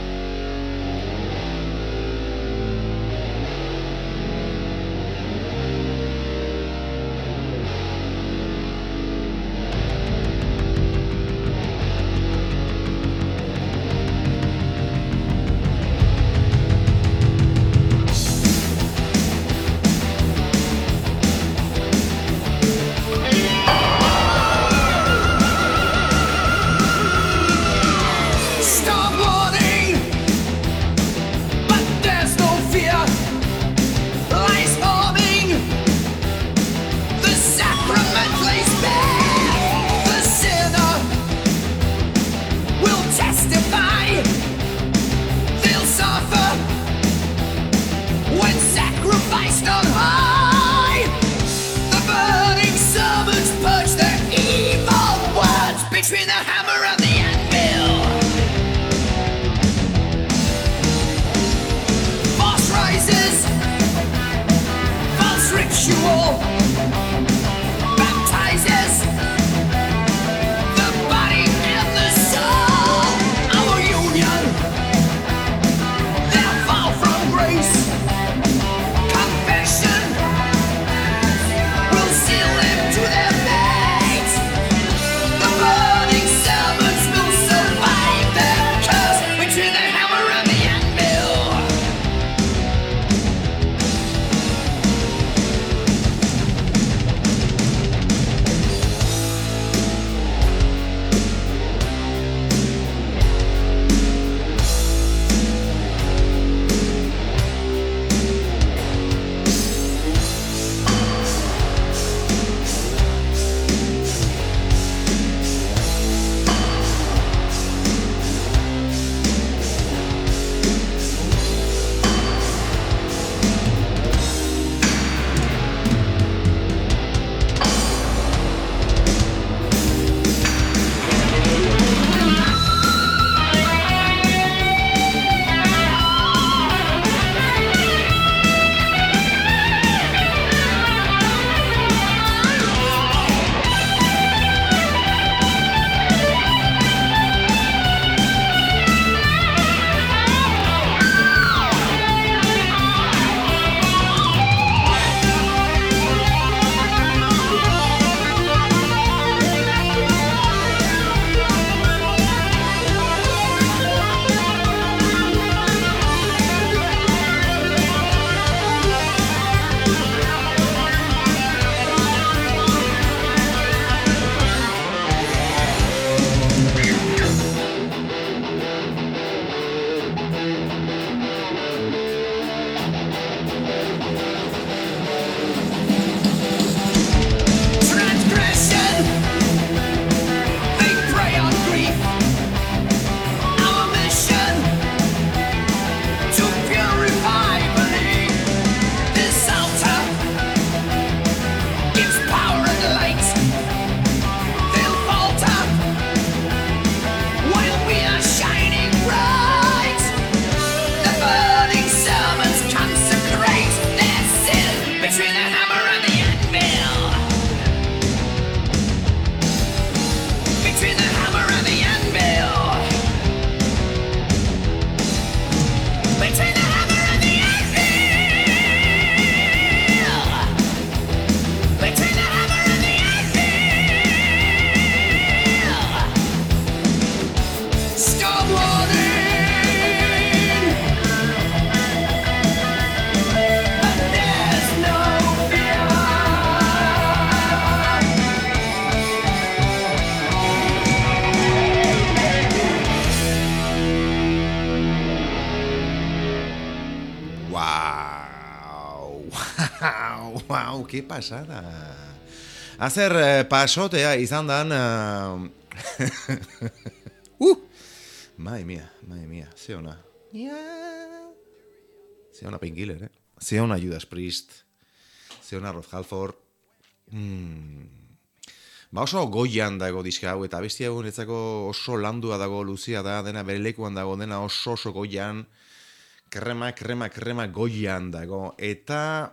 Between the hammer and the anvil, false rises, false ritual, baptizes the body and the soul. Our union, their fall from grace, confession will seal them to their fate. The burning servants will survive their curse between the hammer and the anvil. Wow, qué pasada. Hacer pasotea izan dan... Madre mía, ze ona. Ze ona Painkiller, Ze ona Judas Priest. Ze ona Rob Halford. Ba oso goian dago diska hau, eta bestia egunetzako oso landua dago, luzia da, dena bere lekuan dago, dena oso goian, krema goian dago, eta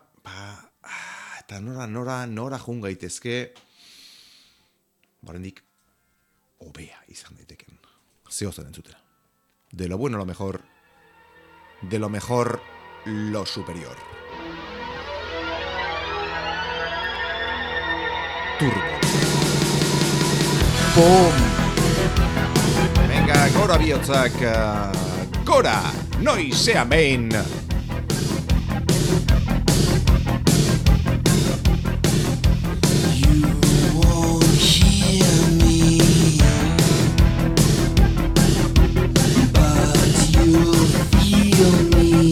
nora jun gaitezke, barendik, hobea izan daiteken. Zeo zen entzutera. De lo bueno lo mejor, de lo mejor lo superior. Turbo. Boom. Venga, gora bihotzak, gora, noizea main. You won't hear me, but you'll feel me.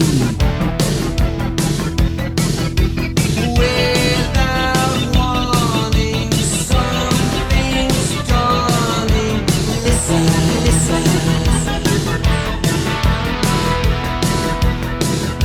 Without warning, something's dawning. Listen.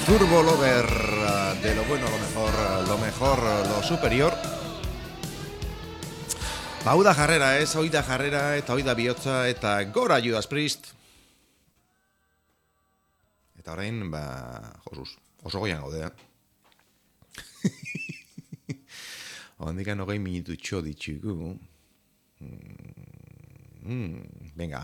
Turbo Lover, de lo bueno, lo mejor, lo superior. Hau da jarrera, ez, hoi da jarrera, eta hoi da bihotza, eta gora Judas Priest. Eta orain, Josuz, oso goian gaude, Hondikan 20 minututxo ditugu. Venga.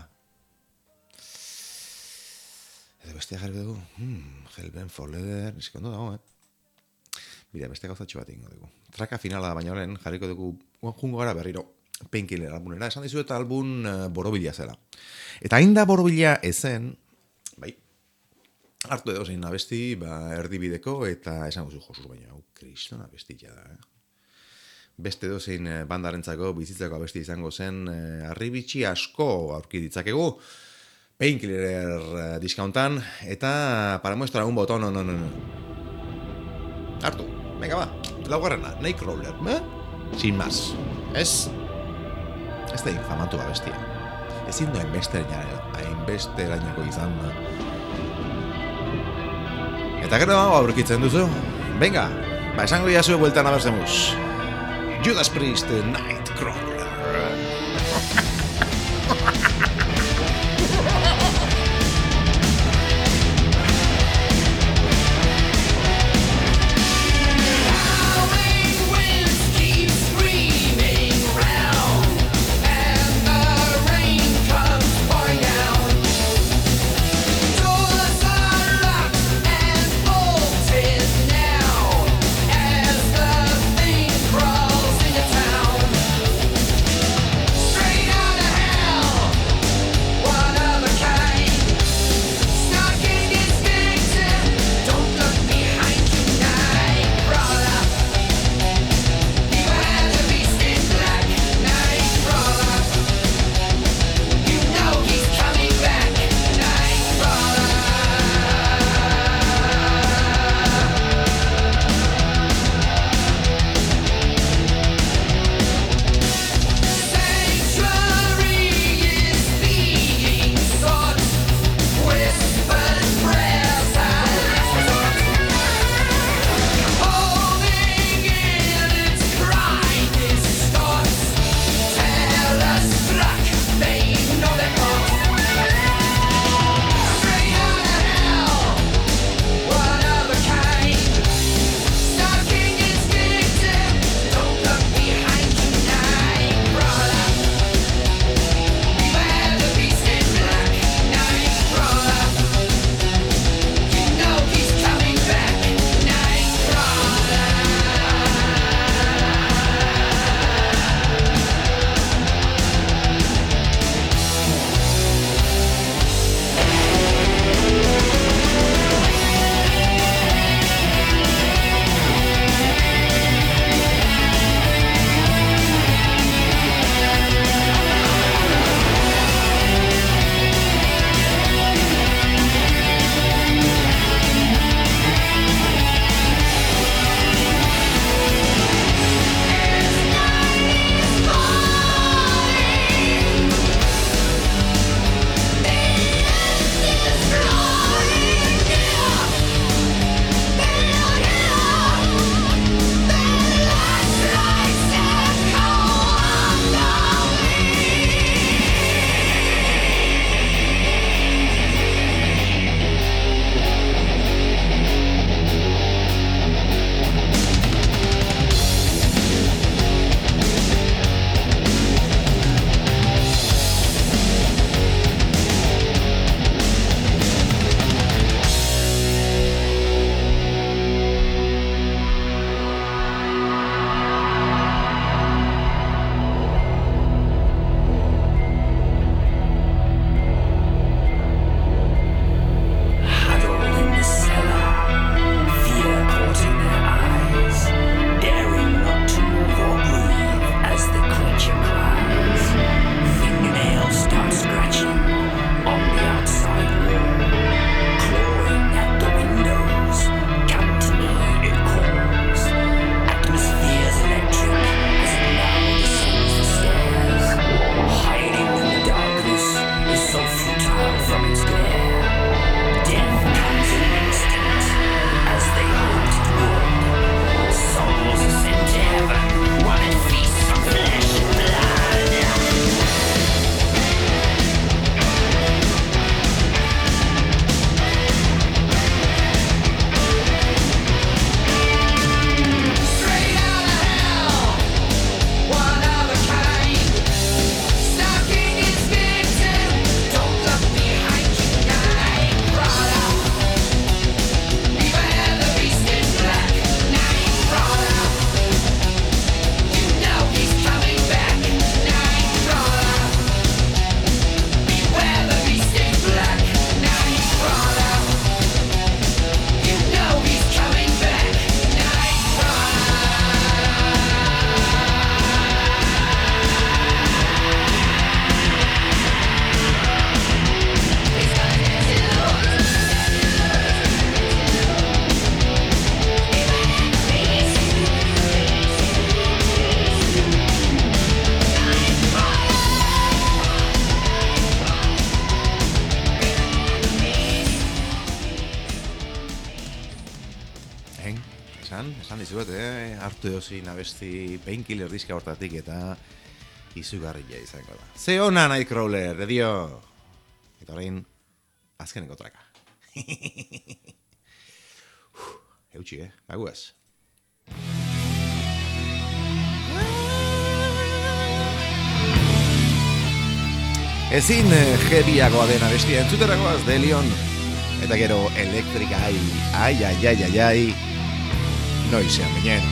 Edo bestia jarri dugu. Hellbent for Leather, izkondo dago, Mira, beste gauzatxo bat ingo dugu. Traka finala da, baina horren jarriko dugu jungo gara berriro. Painkiller albumera. Esan dizu eta album borobila zela. Eta hain da borobila ezen, bai, hartu edo zein abesti, erdibideko, eta esan guzu Josuz, baina, kriston abestila da, Beste dozein bandarentzako, bizitzako abesti izango zen, arribitxi asko aurki ditzakegu, Painkiller diskauntan, eta para muestra un botón, no. Hartu, venga ba, laugarrena, Nightcrawler, sin más, ez da infamatu abestia. Ezin du hainbesterainako izan. Eta gero aurkitzen duzu, venga, esango jasue bueltan abertzemuz. Judas Priest, Nightcrawler. esan dizuet, hartu eozin abesti Painkiller diska hortatik eta izugarria izango da. Ze ona Nightcrawler, edio! Eta orain, azkeneko traka. Eutxi, baguaz. Ezin heaviagoa den abestia entzuteragoaz de Leon. Eta gero Electric Eye, ai, noizean binen.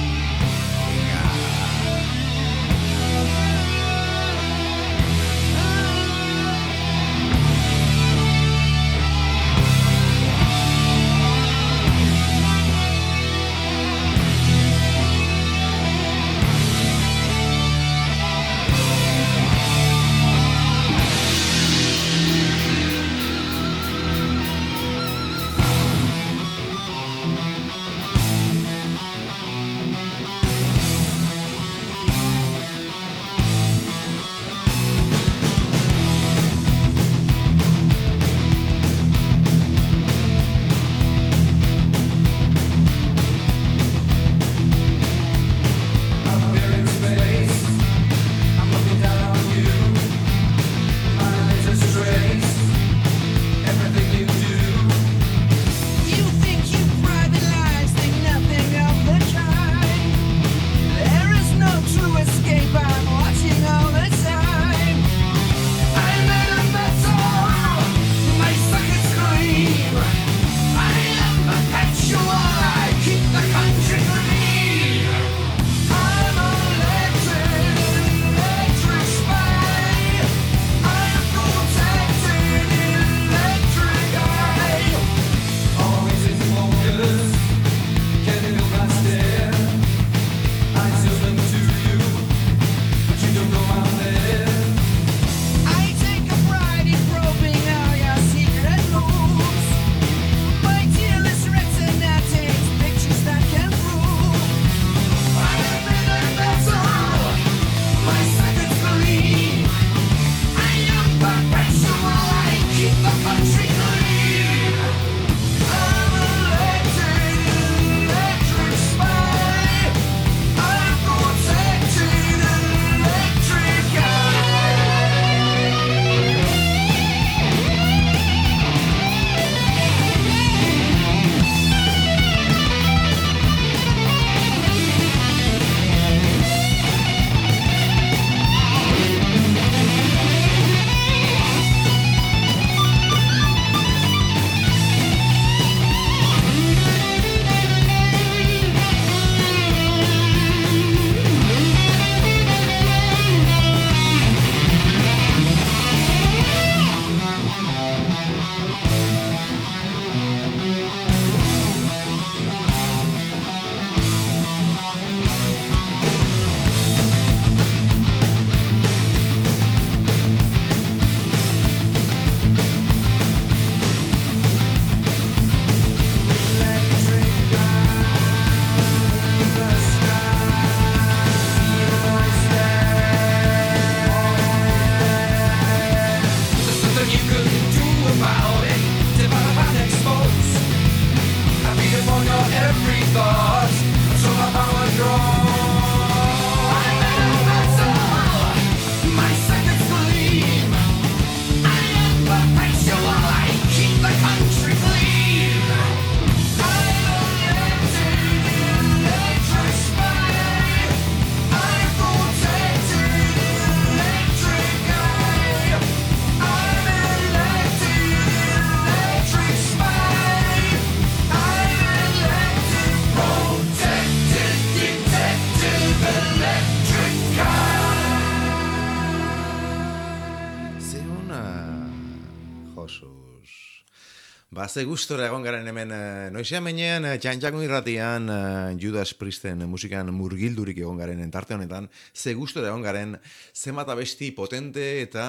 Ze gustora egon garen hemen noizean menean, txantxakun irratian, Judas Priesten musikan murgildurik egon garen entarte honetan, ze gustora egon garen, zenbat abesti potente eta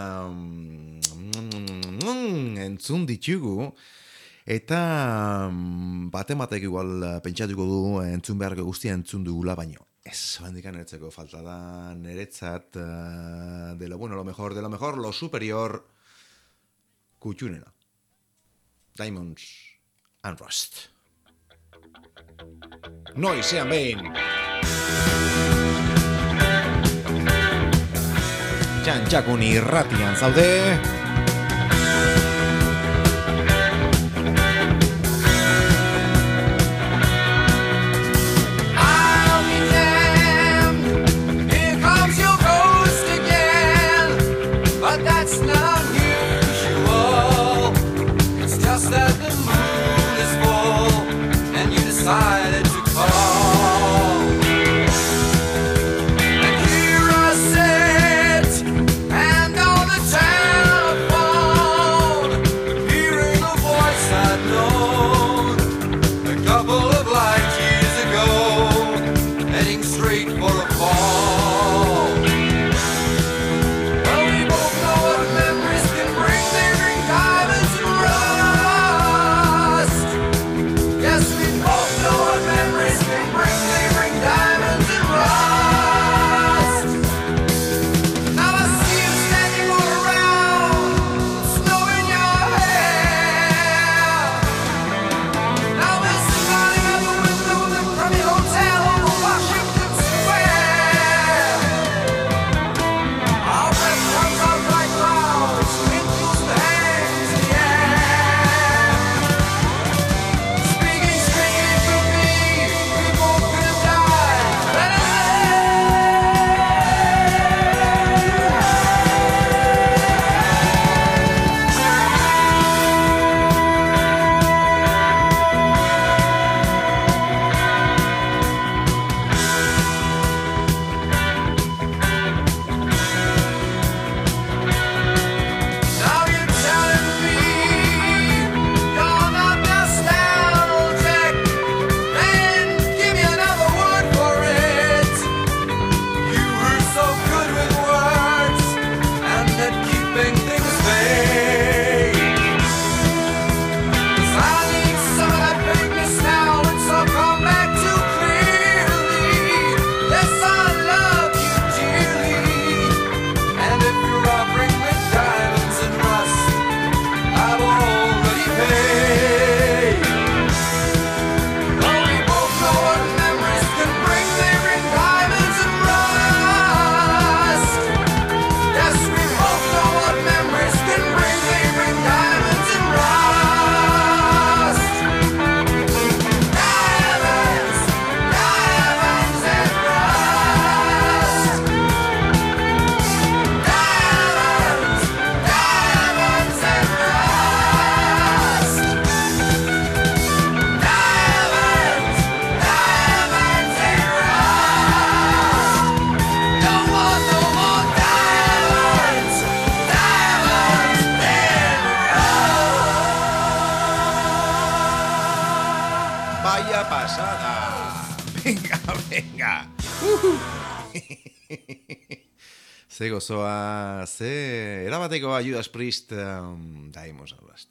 entzun ditugu, eta batek igual pentsatuko du entzun beharko guztia entzun dugula baino. Ez, bandikan eretzeko falta da niretzat de lo bueno, lo mejor, lo superior, kutxunena. Diamonds and Rust. noizean behin. Txantxakun irratian zaude. Decided to call, and here I sit, and on the telephone, hearing a voice I'd known a couple of light years ago, heading straight for a fall. Well, we both know what memories can bring. They bring diamonds and rust. Yes, we both know what memories can bring. They bring diamonds and rust. Now I see you standing all around, snow in your hair. Now we're smiling out the window of the crummy hotel over Washington Square. Our breath comes out like clouds, wind pulls the hands in the air. Speaking strangely to me, we both could have died. Now you're telling me you're not nostalgic. Then give me another word for it. You were so good with words and at keeping things vague. 'Cause I need some of that vagueness now. It's all come back too clearly. Yes, I love you dearly. And if you're offering me diamonds and rust, I've already paid. Oh, we both know what memories can bring. They bring diamonds and rust. Yes, we both know what memories can bring. They bring diamonds and rust. Diamonds, diamonds and rust. Diamonds, diamonds and rust. Diamonds, diamonds and rust. No more diamonds, diamonds and Vaya pasada. Venga, venga. Ze gozoa, ze erabatekoa Judas Priest, Diamonds and Rust.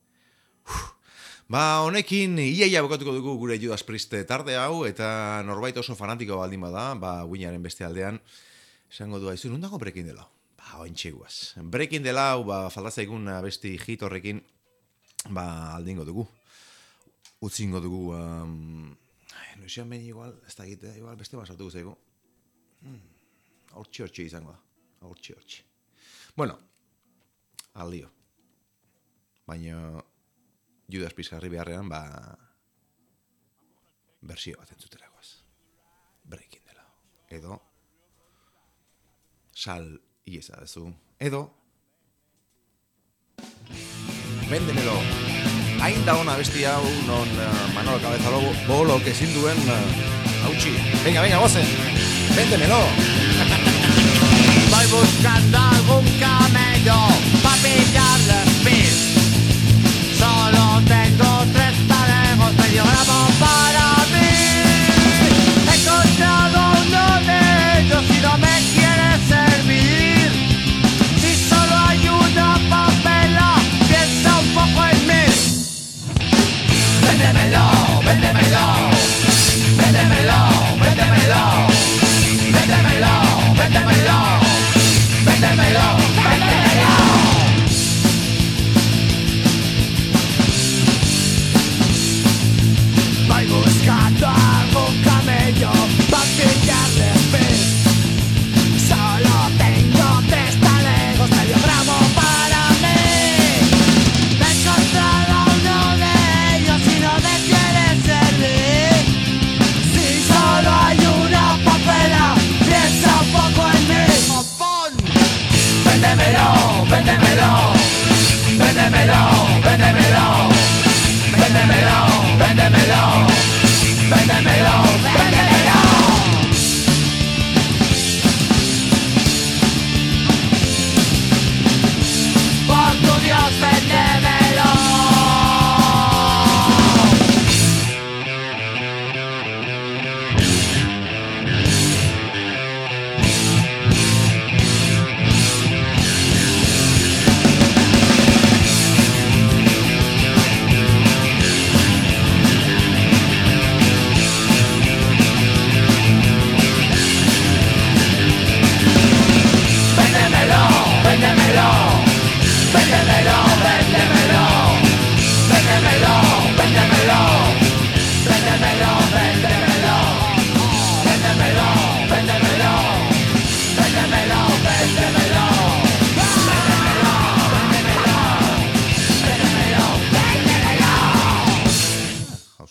Ba, honekin iaia bukatuko dugu gure Judas Priest tarde hau, eta norbait oso fanatiko baldin bada, ba, guinaren beste aldean, esango du haizu, nondago Breaking the Law? Ba, ointxe guaz. Breaking the Law, ba, faltazaigun besti hit horrekin, ba, aldingo dugu. Utzingo dugu, noizean behin igual, ez da egite, igual beste basatuko zaigu. Hortxe izango da. Hortxe. Bueno, aldio. Baina Judas Priest jarri beharrean, ba, bersio bat entzuterakoaz. Breaking the Law. Edo, sal iesa dezu. Edo, Véndemelo. Hain da ona besti hau, non Manolo Cabeza Bolo ezin duen hautsi. Venga, gozen. Véndemelo. Voy buscando algún camello para pillarle pis. Solo tengo 3 talegos, medio gramo para mí. He encontrado uno de ellos y no me quiere servir. Si solo hay una papela, piensa un poco en mí. Véndemelo, véndemelo, véndemelo, véndemelo, véndemelo, véndemelo, véndemelo, véndemelo. Voy buscando algún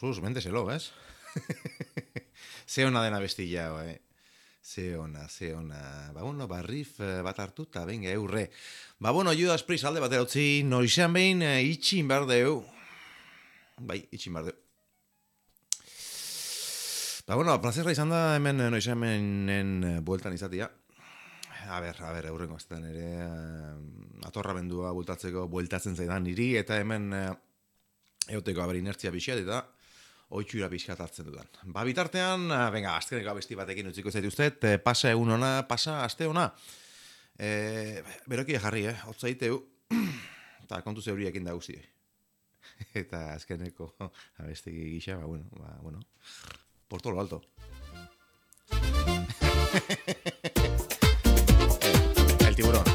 sus, ménteselo, ¿ves? Ze ona dena bestia, Ze ona. Ba, bueno, riff bat hartuta, venga, eurre. Ba, bueno, Judas Priest alde batera utzi, noizean behin itxin behar deu. Bai, itxin behar deu. Ba, bueno, plazerra izan da hemen noizeamenen bueltan izatia. A ber, eurrengo azten ere, atorramendua bueltatzen zaidan niri, eta hemen euteko inertzia bixiat, eta oitxura pixkat hartzen dudan. Ba, bitartean, venga, azkeneko abesti batekin utziko zaituztet, pasa egun ona, pasa aste ona. Berokia jarri, hotza iteu, eta kontu zeuriekin da guzti. Eta azkeneko abesti gisa, bueno, por todo lo alto. El tiburón.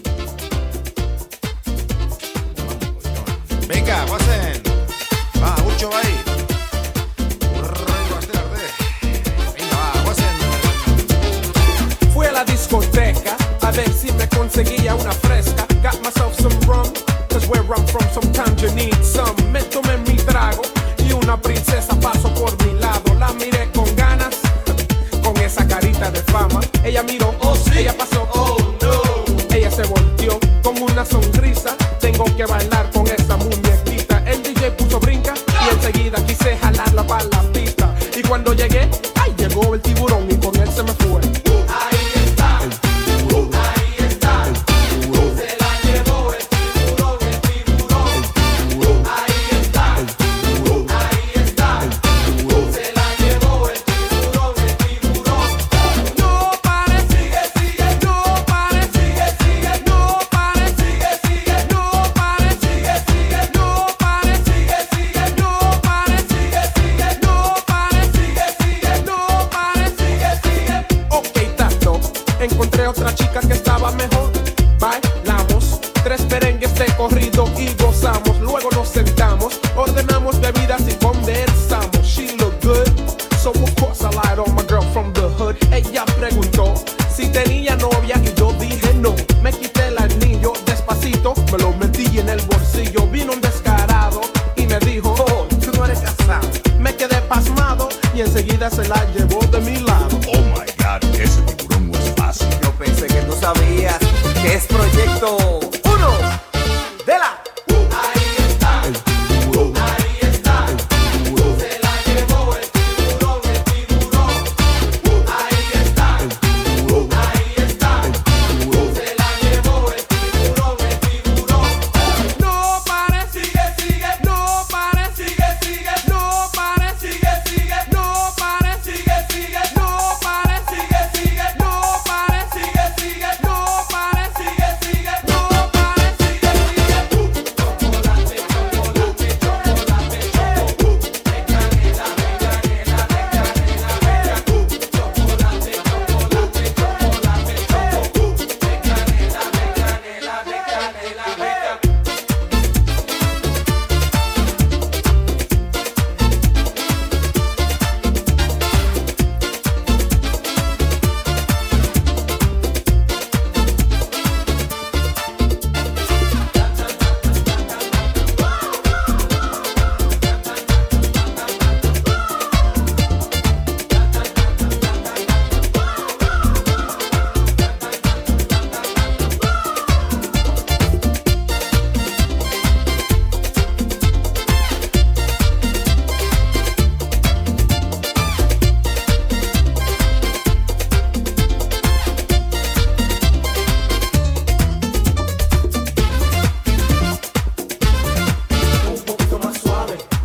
Venga, guazen. Va, urtxo bai. Urrengo aste arte. Venga, va, guazen. Fui a la discoteca a ver si me conseguía una fresca. Got myself some rum, cause where I'm from sometimes you need some. Me tomé mi trago y una princesa pasó por mi lado. La miré con ganas, con esa carita de fama. Ella miró, oh sí, ella pasó, oh no. Ella se volteó con una sonrisa. Tengo que bailar con esa muñequita. El DJ puso brinca y enseguida quise jalarla para la pista. Y cuando llegué, ay, llegó el tiburón y con él se me fue. Ahí está, el tiburón. Ahí está, el tiburón. Se la llevó el tiburón, el tiburón. El tiburón. Ahí está, el tiburón. Ahí está, el tiburón. Se la llevó el tiburón, el tiburón. No pare, sigue, no pare, sigue, no pare, sigue, no pare, sigue, no pare, sigue, no pare, sigue, no pare, sigue, no pare, sigue. Ok, tato, encontré otra chica que estaba mejor. Bailamos 3 merengues de corrido y gozamos. Luego